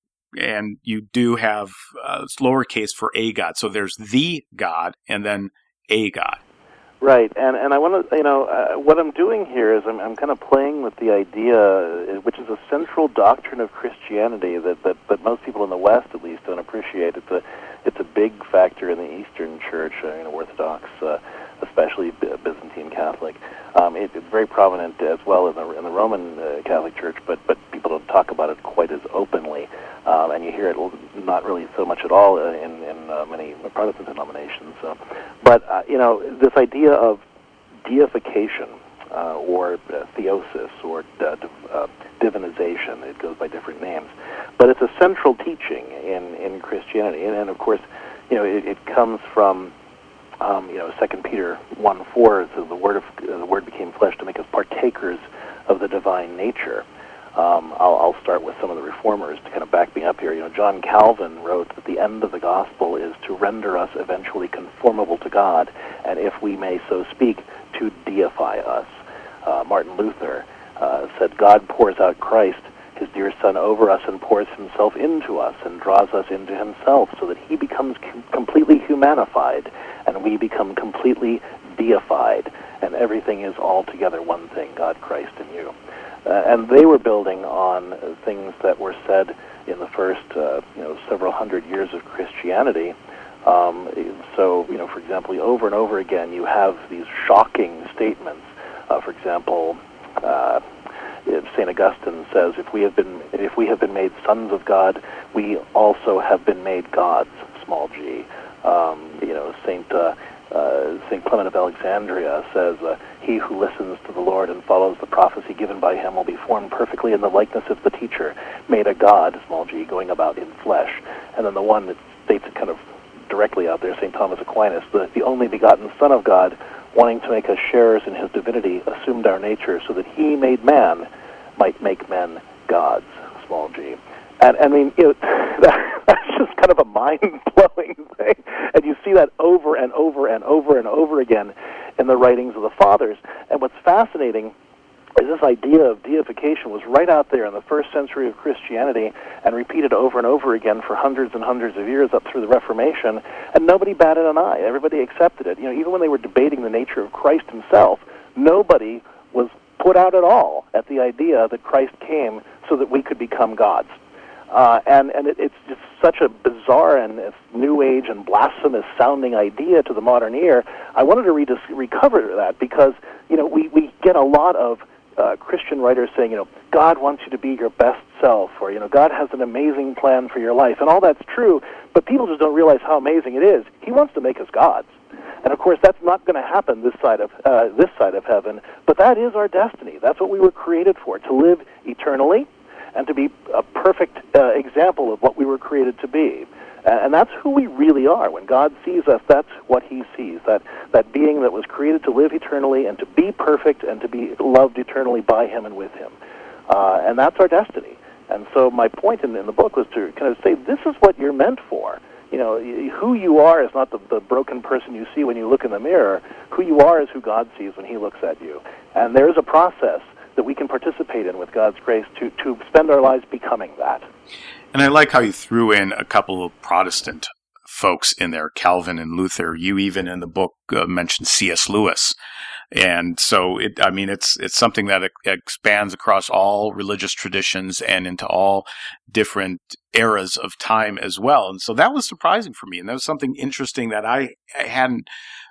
and you do have uh, lowercase for a God. So there's the God, and then a God. Right, and and I want to, you know, uh, what I'm doing here is I'm I'm kind of playing with the idea, which is a central doctrine of Christianity that, that, that most people in the West, at least, don't appreciate. It's a it's a big factor in the Eastern Church, uh, you know, Orthodox, uh, especially Byzantine Catholic. Um, it, it's very prominent as well in the in the Roman uh, Catholic Church, but but people don't talk about it quite as openly, um, and you hear it not really so much at all in in uh, many Protestant denominations. So, but uh, you know, this idea of deification uh, or uh, theosis or uh, div- uh, divinization, it goes by different names, but it's a central teaching in in Christianity, and, and of course, you know, it, it comes from. Um, you know, Second Peter one four says the word of uh, the word became flesh to make us partakers of the divine nature. Um, I'll, I'll start with some of the reformers to kind of back me up here. You know, John Calvin wrote that the end of the gospel is to render us eventually conformable to God, and if we may so speak, to deify us. Uh, Martin Luther uh, said, God pours out Christ, his dear Son, over us and pours himself into us and draws us into himself so that he becomes com- completely humanified and we become completely deified, and everything is altogether one thing, God, Christ, and you. Uh, and they were building on uh, things that were said in the first, uh, you know, several hundred years of Christianity. Um, so, you know, for example, over and over again, you have these shocking statements. Uh, for example, uh, Saint Augustine says, "If we have been, if we have been made sons of God, we also have been made gods." Small g. Um, you know, Saint uh, uh, Saint Clement of Alexandria says, uh, "He who listens to the Lord and follows the prophecy given by him will be formed perfectly in the likeness of the teacher, made a god." Small g, going about in flesh. And then the one that states it kind of directly out there, Saint Thomas Aquinas, the, the only begotten Son of God, wanting to make us sharers in his divinity, assumed our nature so that he made man might make men gods. Small g. And I mean, you know, that, that's just kind of a mind-blowing thing. And you see that over and over and over and over again in the writings of the fathers. And what's fascinating is this idea of deification was right out there in the first century of Christianity and repeated over and over again for hundreds and hundreds of years up through the Reformation, and nobody batted an eye. Everybody accepted it. You know, even when they were debating the nature of Christ himself, nobody was put out at all at the idea that Christ came so that we could become gods. Uh, and and it, it's just such a bizarre and uh, new age and blasphemous sounding idea to the modern ear. I wanted to re- recover that because, you know, we, we get a lot of uh, Christian writers saying, you know, God wants you to be your best self, or, you know, God has an amazing plan for your life. And all that's true, but people just don't realize how amazing it is. He wants to make us gods. And of course, that's not going to happen this side of uh, this side of heaven, but that is our destiny. That's what we were created for, to live eternally and to be a perfect uh, example of what we were created to be. And that's who we really are. When God sees us, that's what he sees, that, that being that was created to live eternally and to be perfect and to be loved eternally by him and with him. Uh, and that's our destiny. And so my point in, in the book was to kind of say, this is what you're meant for. You know, who you are is not the, the broken person you see when you look in the mirror. Who you are is who God sees when he looks at you. And there is a process that we can participate in with God's grace to, to spend our lives becoming that. And I like how you threw in a couple of Protestant folks in there, Calvin and Luther. You even in the book uh, mentioned C S Lewis. And so, it, I mean, it's it's something that expands across all religious traditions and into all different eras of time as well. And so that was surprising for me. And that was something interesting that I, I hadn't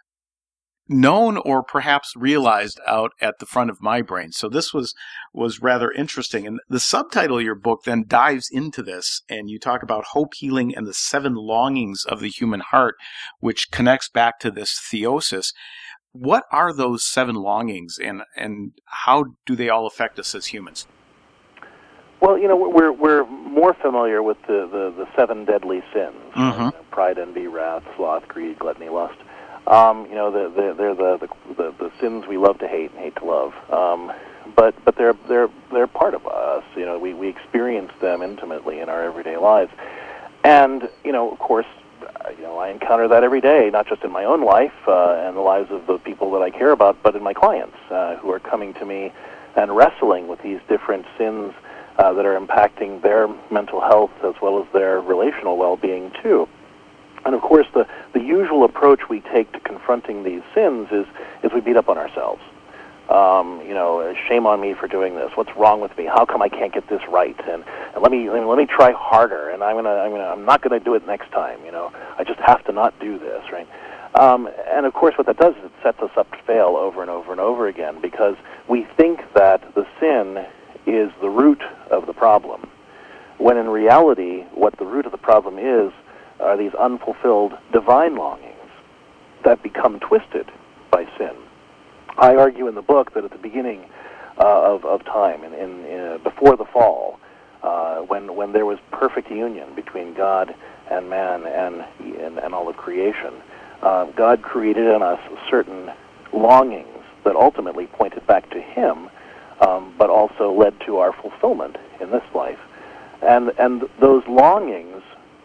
known or perhaps realized out at the front of my brain. So this was was rather interesting. And the subtitle of your book then dives into this, and you talk about hope, healing, and the seven longings of the human heart, which connects back to this theosis. What are those seven longings, and, and how do they all affect us as humans? Well, you know, we're we're more familiar with the, the, the seven deadly sins: mm-hmm. you know, pride, envy, wrath, sloth, greed, gluttony, lust. Um, you know, the, the, they're the, the, the, the sins we love to hate and hate to love. Um, but but they're they're they're part of us. You know, we, we experience them intimately in our everyday lives. And you know, of course, you know, I encounter that every day, not just in my own life uh, and the lives of the people that I care about, but in my clients uh, who are coming to me and wrestling with these different sins uh, that are impacting their mental health as well as their relational well-being too. And of course, the, the usual approach we take to confronting these sins is, is we beat up on ourselves. Um, you know, shame on me for doing this. What's wrong with me? How come I can't get this right? And, and let me let me let me try harder. And I'm gonna I'm gonna I'm not gonna do it next time. You know, I just have to not do this, right? Um, and of course, what that does is it sets us up to fail over and over and over again because we think that the sin is the root of the problem, when in reality, what the root of the problem is are these unfulfilled divine longings that become twisted by sin. I argue in the book that at the beginning uh, of, of time, in, in, in, before the fall, uh, when when there was perfect union between God and man and and, and all of creation, uh, God created in us certain longings that ultimately pointed back to Him, um, but also led to our fulfillment in this life. And and those longings,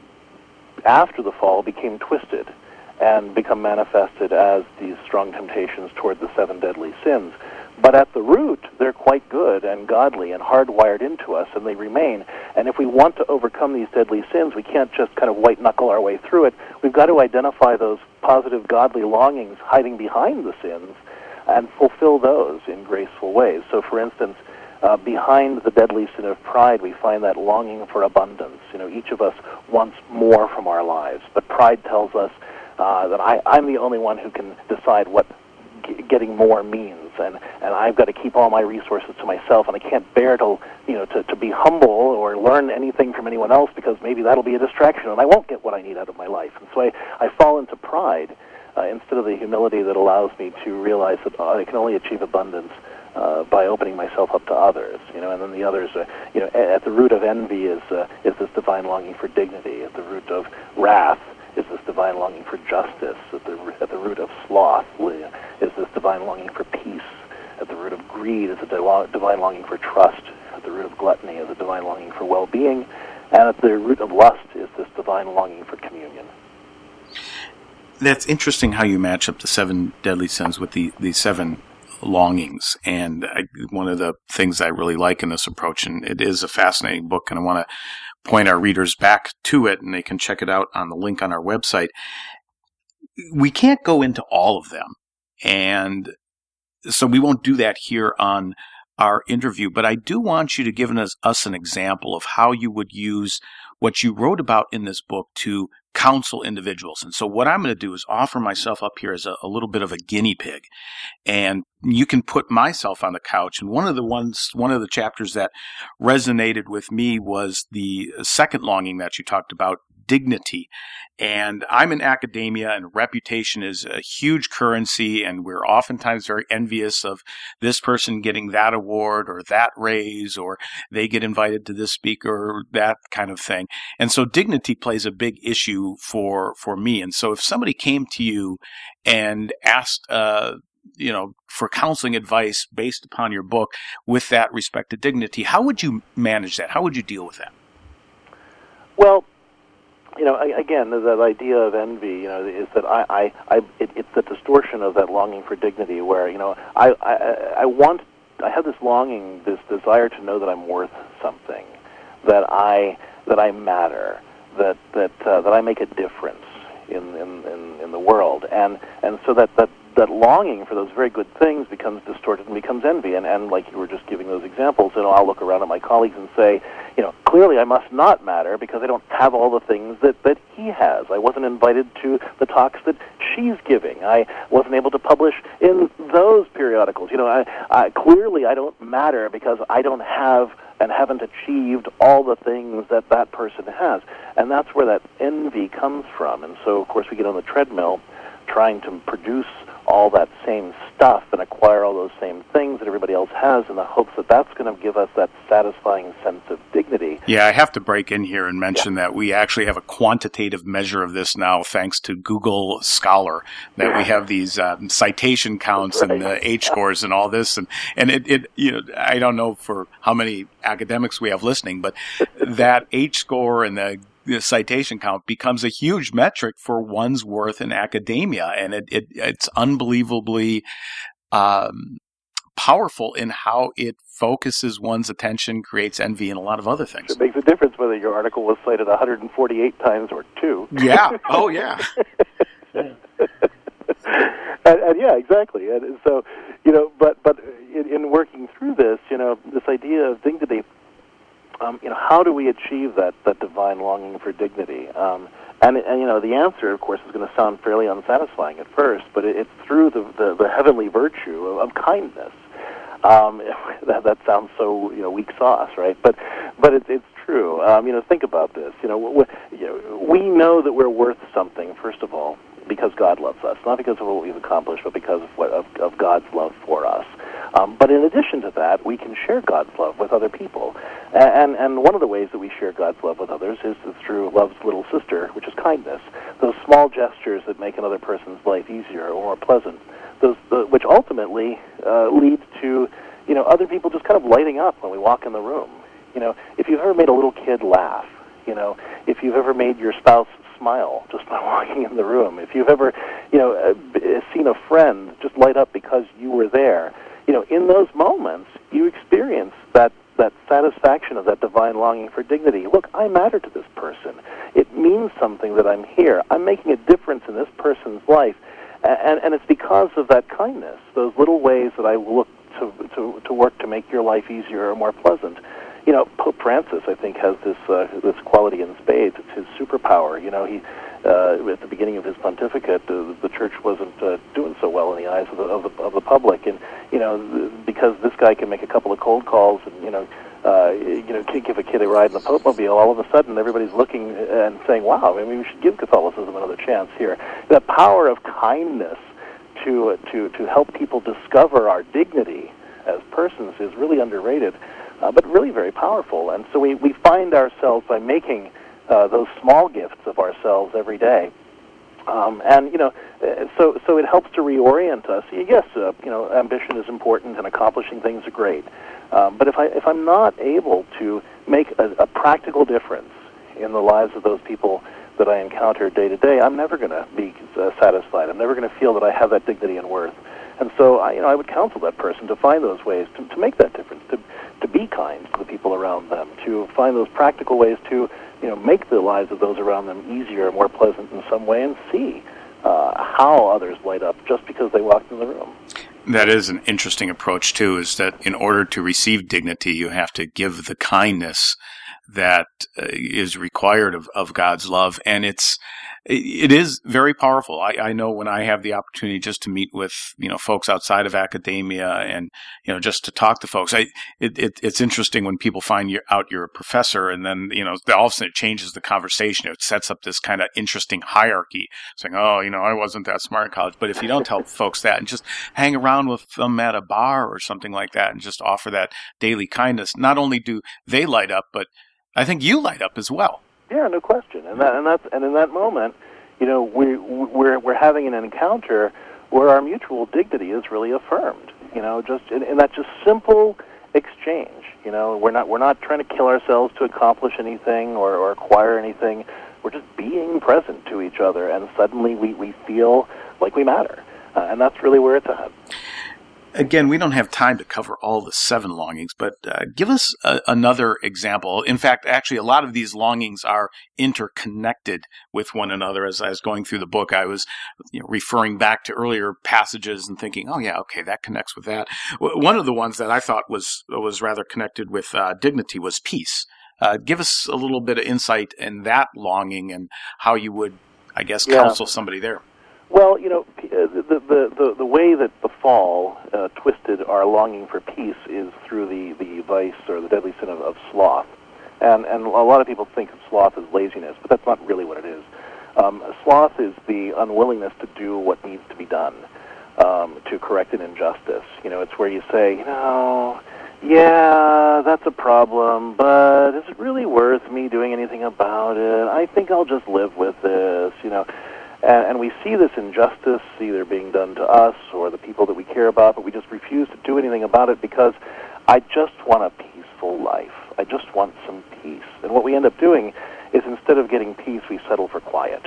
after the fall, became twisted and become manifested as these strong temptations toward the seven deadly sins. But at the root, they're quite good and godly and hardwired into us, and they remain. And if we want to overcome these deadly sins, we can't just kind of white-knuckle our way through it. We've got to identify those positive, godly longings hiding behind the sins and fulfill those in graceful ways. So, for instance, uh, behind the deadly sin of pride, we find that longing for abundance. You know, each of us wants more from our lives, but pride tells us Uh, that I, I'm the only one who can decide what g- getting more means, and, and I've got to keep all my resources to myself, and I can't bear to, you know, to, to be humble or learn anything from anyone else because maybe that'll be a distraction, and I won't get what I need out of my life. And so I, I fall into pride uh, instead of the humility that allows me to realize that uh, I can only achieve abundance uh, by opening myself up to others, you know, and then the others, uh, you know, at, at the root of envy is uh, is this divine longing for dignity. At the root of wrath is this divine longing for justice. At the, at the root of sloth is this divine longing for peace. At the root of greed is a divine longing for trust. At the root of gluttony is a divine longing for well-being. And at the root of lust is this divine longing for communion. That's interesting how you match up the seven deadly sins with the, the seven longings. And I, one of the things I really like in this approach, and it is a fascinating book, and I want to point our readers back to it, and they can check it out on the link on our website. We can't go into all of them, and so we won't do that here on our interview, but I do want you to give us, us an example of how you would use what you wrote about in this book to counsel individuals. And so what I'm going to do is offer myself up here as a, a little bit of a guinea pig, and you can put myself on the couch. And one of the ones, one of the chapters that resonated with me was the second longing that you talked about, dignity. And I'm in academia, and reputation is a huge currency, and we're oftentimes very envious of this person getting that award or that raise, or they get invited to this speaker, or that kind of thing. And so dignity plays a big issue for for me. And so if somebody came to you and asked uh you know, for counseling advice based upon your book with that respect to dignity, how would you manage that? How would you deal with that? Well, you know, again, that idea of envy, you know, is that I, I, I it, it's the distortion of that longing for dignity, where, you know, I, I, I want, I have this longing, this desire to know that I'm worth something, that I, that I matter, that that uh, that I make a difference in in, in, in the world, and and so that that. that longing for those very good things becomes distorted and becomes envy. And, and like you were just giving those examples, you know, I'll look around at my colleagues and say, you know, clearly I must not matter because I don't have all the things that, that he has. I wasn't invited to the talks that she's giving. I wasn't able to publish in those periodicals. You know, I, I clearly I don't matter because I don't have and haven't achieved all the things that that person has. And that's where that envy comes from. And so, of course, we get on the treadmill trying to produce all that same stuff and acquire all those same things that everybody else has in the hopes that that's going to give us that satisfying sense of dignity. Yeah, I have to break in here and mention yeah. that we actually have a quantitative measure of this now, thanks to Google Scholar, that we have these um, citation counts right. and the H scores and all this. And, and it, it, you know, I don't know for how many academics we have listening, but that H score and the the citation count becomes a huge metric for one's worth in academia, and it, it it's unbelievably um, powerful in how it focuses one's attention, creates envy, and a lot of other things. It makes a difference whether your article was cited one hundred forty-eight times or two. Yeah. Oh, yeah. and, and yeah, exactly. And so, you know, but but in, in working through this, you know, this idea of dignity, um, you know, how do we achieve that that divine longing for dignity? Um, and, and you know, the answer, of course, is going to sound fairly unsatisfying at first, but it, it's through the, the the heavenly virtue of, of kindness. Um, that that sounds so, you know, weak sauce, right? But but it's it's true. Um, you know, think about this. You know, we, you know, we know that we're worth something. First of all, because God loves us, not because of what we've accomplished, but because of what of, of God's love for us. Um, but in addition to that, we can share God's love with other people, and and one of the ways that we share God's love with others is through love's little sister, which is kindness. Those small gestures that make another person's life easier or more pleasant. Those, uh, which ultimately uh, leads to, you know, other people just kind of lighting up when we walk in the room. You know, if you've ever made a little kid laugh, you know, if you've ever made your spouse smile just by walking in the room, if you've ever, you know, uh, seen a friend just light up because you were there, you know, in those moments, you experience that, that satisfaction of that divine longing for dignity. Look, I matter to this person. It means something that I'm here. I'm making a difference in this person's life. And, and it's because of that kindness, those little ways that I look to, to to work to make your life easier or more pleasant. You know, Pope Francis, I think, has this uh, this quality in spades. It's his superpower. You know, he uh, at the beginning of his pontificate, uh, the church wasn't uh, doing so well in the eyes of the, of the of the public, and you know, because this guy can make a couple of cold calls and you know. Uh, you know, give a kid a ride in the Pope-mobile, all of a sudden everybody's looking and saying, wow, maybe we should give Catholicism another chance here. The power of kindness to, uh, to, to help people discover our dignity as persons is really underrated, uh, but really very powerful. And so we, we find ourselves by making uh, those small gifts of ourselves every day. Um, and, you know, so so it helps to reorient us. Yes, uh, you know, ambition is important and accomplishing things are great. Um, but if, I, if I'm not able to make a, a practical difference in the lives of those people that I encounter day to day, I'm never going to be uh, satisfied. I'm never going to feel that I have that dignity and worth. And so, I, you know, I would counsel that person to find those ways to, to make that difference, to to be kind to the people around them, to find those practical ways to, you know, make the lives of those around them easier, more pleasant in some way, and see uh, how others light up just because they walked in the room. That is an interesting approach, too, is that in order to receive dignity, you have to give the kindness that uh, is required of, of God's love. And it's, it is very powerful. I, I know when I have the opportunity just to meet with, you know, folks outside of academia and, you know, just to talk to folks, I, it, it it's interesting when people find you out you're a professor and then, you know, all of a sudden it changes the conversation. It sets up this kind of interesting hierarchy saying, oh, you know, I wasn't that smart in college. But if you don't tell folks that and just hang around with them at a bar or something like that and just offer that daily kindness, not only do they light up, but I think you light up as well. Yeah, no question. And that, and that's, and in that moment, you know, we we're we're having an encounter where our mutual dignity is really affirmed. You know, just in, in that just simple exchange. You know, we're not we're not trying to kill ourselves to accomplish anything or, or acquire anything. We're just being present to each other, and suddenly we, we feel like we matter, uh, and that's really where it's at. Again, we don't have time to cover all the seven longings, but uh, give us a, another example. In fact, actually, a lot of these longings are interconnected with one another. As I was going through the book, I was you know, referring back to earlier passages and thinking, oh, yeah, okay, that connects with that. One of the ones that I thought was was rather connected with uh, dignity was peace. Uh, give us a little bit of insight in that longing and how you would, I guess, counsel yeah. somebody there. Well, you know, the the the, the way that the fall uh, twisted our longing for peace is through the, the vice or the deadly sin of, of sloth, and and a lot of people think of sloth as laziness, but that's not really what it is. Um, sloth is the unwillingness to do what needs to be done um, to correct an injustice. You know, it's where you say, you know, yeah, that's a problem, but is it really worth me doing anything about it? I think I'll just live with this, you know. And, and we see this injustice either being done to us or the people that we care about, but we just refuse to do anything about it because I just want a peaceful life. I just want some peace. And what we end up doing is instead of getting peace, we settle for quiet.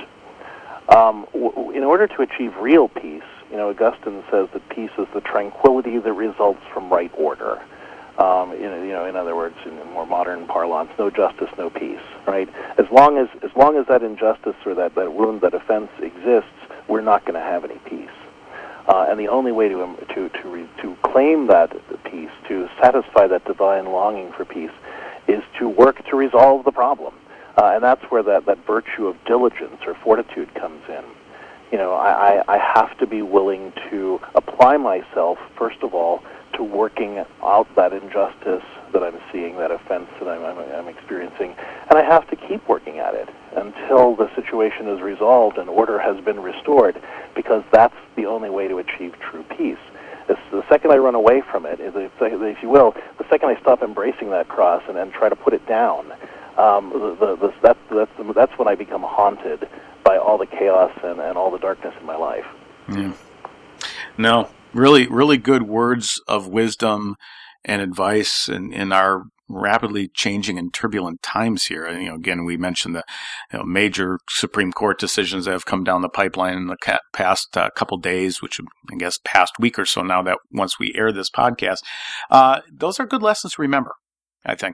Um, w- in order to achieve real peace, you know, Augustine says that peace is the tranquility that results from right order. Um, in, you know, in other words, in more modern parlance, no justice, no peace. Right? As long as as long as that injustice or that, that wound, that offense exists, we're not going to have any peace. Uh, and the only way to um, to to re, to claim that peace, to satisfy that divine longing for peace, is to work to resolve the problem. Uh, and that's where that, that virtue of diligence or fortitude comes in. You know, I, I, I have to be willing to apply myself, first of all, to working out that injustice that I'm seeing, that offense that I'm, I'm, I'm experiencing, and I have to keep working at it until the situation is resolved and order has been restored, because that's the only way to achieve true peace. It's the second I run away from it, is if you will, the second I stop embracing that cross and, and try to put it down, um, the, the, the, that's, that's, that's when I become haunted by all the chaos and, and all the darkness in my life. Yeah. No, really, really good words of wisdom and advice in, in our rapidly changing and turbulent times here. You know, again, we mentioned the you know, major Supreme Court decisions that have come down the pipeline in the ca- past uh, couple days, which I guess past week or so now that once we air this podcast. Uh, those are good lessons to remember, I think,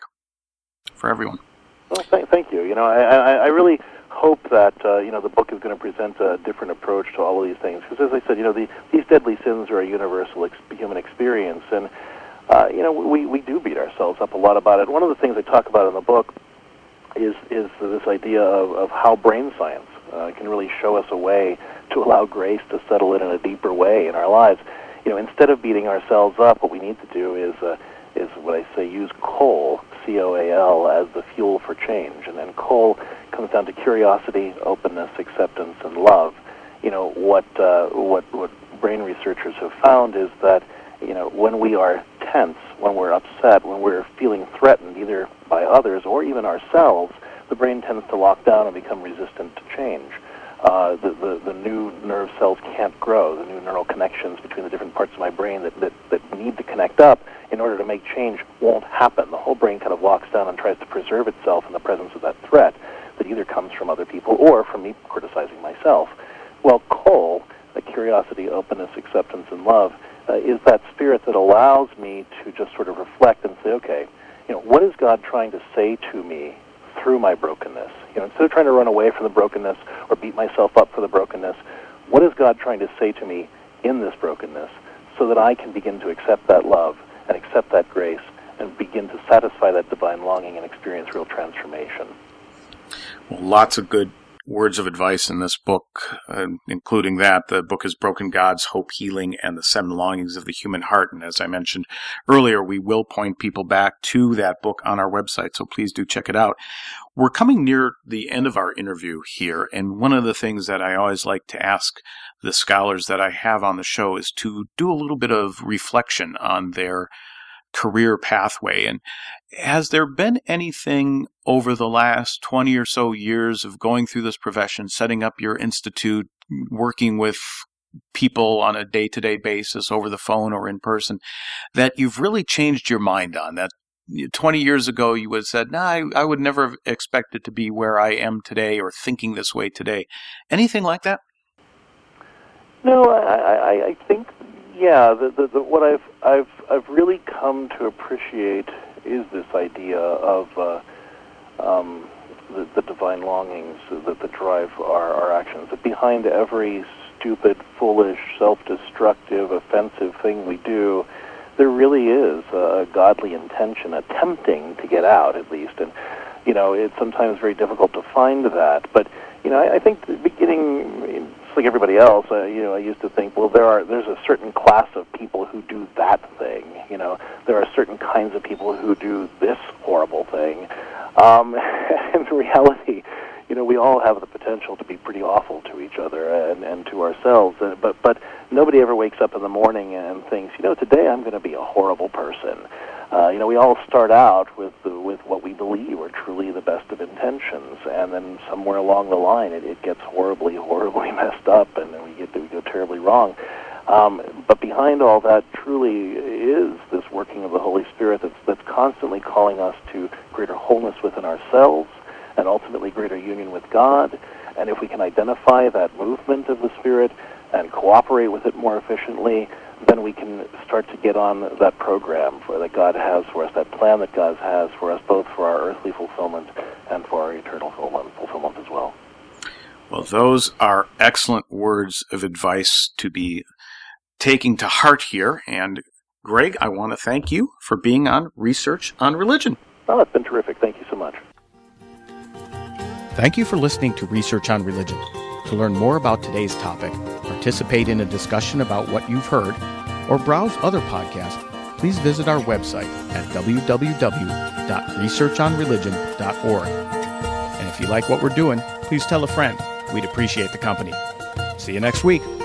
for everyone. Well, th- thank you. You know, I, I, I really hope that uh, you know the book is going to present a different approach to all of these things, because as I said, you know, the, these deadly sins are a universal ex- human experience, and uh, you know we, we do beat ourselves up a lot about it. One of the things I talk about in the book is is this idea of, of how brain science uh, can really show us a way to allow grace to settle in in a deeper way in our lives. You know, instead of beating ourselves up, what we need to do is uh, is what I say, use coal, C O A L, as the fuel for change. And then coal comes down to curiosity, openness, acceptance, and love. You know, what uh, what what brain researchers have found is that, you know, when we are tense, when we're upset, when we're feeling threatened, either by others or even ourselves, the brain tends to lock down and become resistant to change. Uh, the, the, the new nerve cells can't grow. The new neural connections between the different parts of my brain that, that, that need to connect up in order to make change won't happen. The whole brain kind of locks down and tries to preserve itself in the presence of that threat that either comes from other people or from me criticizing myself. Well, Cole, the curiosity, openness, acceptance, and love, uh, is that spirit that allows me to just sort of reflect and say, okay, you know, what is God trying to say to me through my brokenness? You know, instead of trying to run away from the brokenness or beat myself up for the brokenness, what is God trying to say to me in this brokenness so that I can begin to accept that love and accept that grace and begin to satisfy that divine longing and experience real transformation? Well, lots of good words of advice in this book, uh, including that. The book is Broken Gods, Hope, Healing, and the Seven Longings of the Human Heart. And as I mentioned earlier, we will point people back to that book on our website, so please do check it out. We're coming near the end of our interview here, and one of the things that I always like to ask the scholars that I have on the show is to do a little bit of reflection on their career pathway. And has there been anything over the last twenty or so years of going through this profession, setting up your institute, working with people on a day-to-day basis over the phone or in person, that you've really changed your mind on? That twenty years ago you would have said, nah, I, I would never have expected to be where I am today or thinking this way today. Anything like that? No, I, I, I think, yeah, the, the, the, what I've, I've, I've really come to appreciate is this idea of uh, um, the, the divine longings that, that drive our, our actions. That behind every stupid, foolish, self-destructive, offensive thing we do, there really is a godly intention attempting to get out, at least. And, you know, it's sometimes very difficult to find that. But, you know, I, I think the beginning, just like everybody else, uh, you know, I used to think, well, there are there's a certain class of people who do that thing. You know, there are certain kinds of people who do this horrible thing. Um, in reality, you know, we all have the potential to be pretty awful to each other and, and to ourselves. Uh, but but nobody ever wakes up in the morning and thinks, you know, today I'm going to be a horrible person. Uh, you know, we all start out with the, with what we believe are truly the best of intentions, and then somewhere along the line, it, it gets horribly, horribly messed up, and then we get we go terribly wrong. Um, but behind all that truly is this working of the Holy Spirit that's that's constantly calling us to greater wholeness within ourselves and ultimately greater union with God. And if we can identify that movement of the Spirit and cooperate with it more efficiently, then we can start to get on that program for, that God has for us, that plan that God has for us, both for our earthly fulfillment and for our eternal fulfillment as well. Well, those are excellent words of advice to be taking to heart here. And Greg, I want to thank you for being on Research on Religion. Oh, it's been terrific. Thank you so much. Thank you for listening to Research on Religion. To learn more about today's topic, participate in a discussion about what you've heard, or browse other podcasts, please visit our website at w w w dot research on religion dot org. And if you like what we're doing, please tell a friend. We'd appreciate the company. See you next week.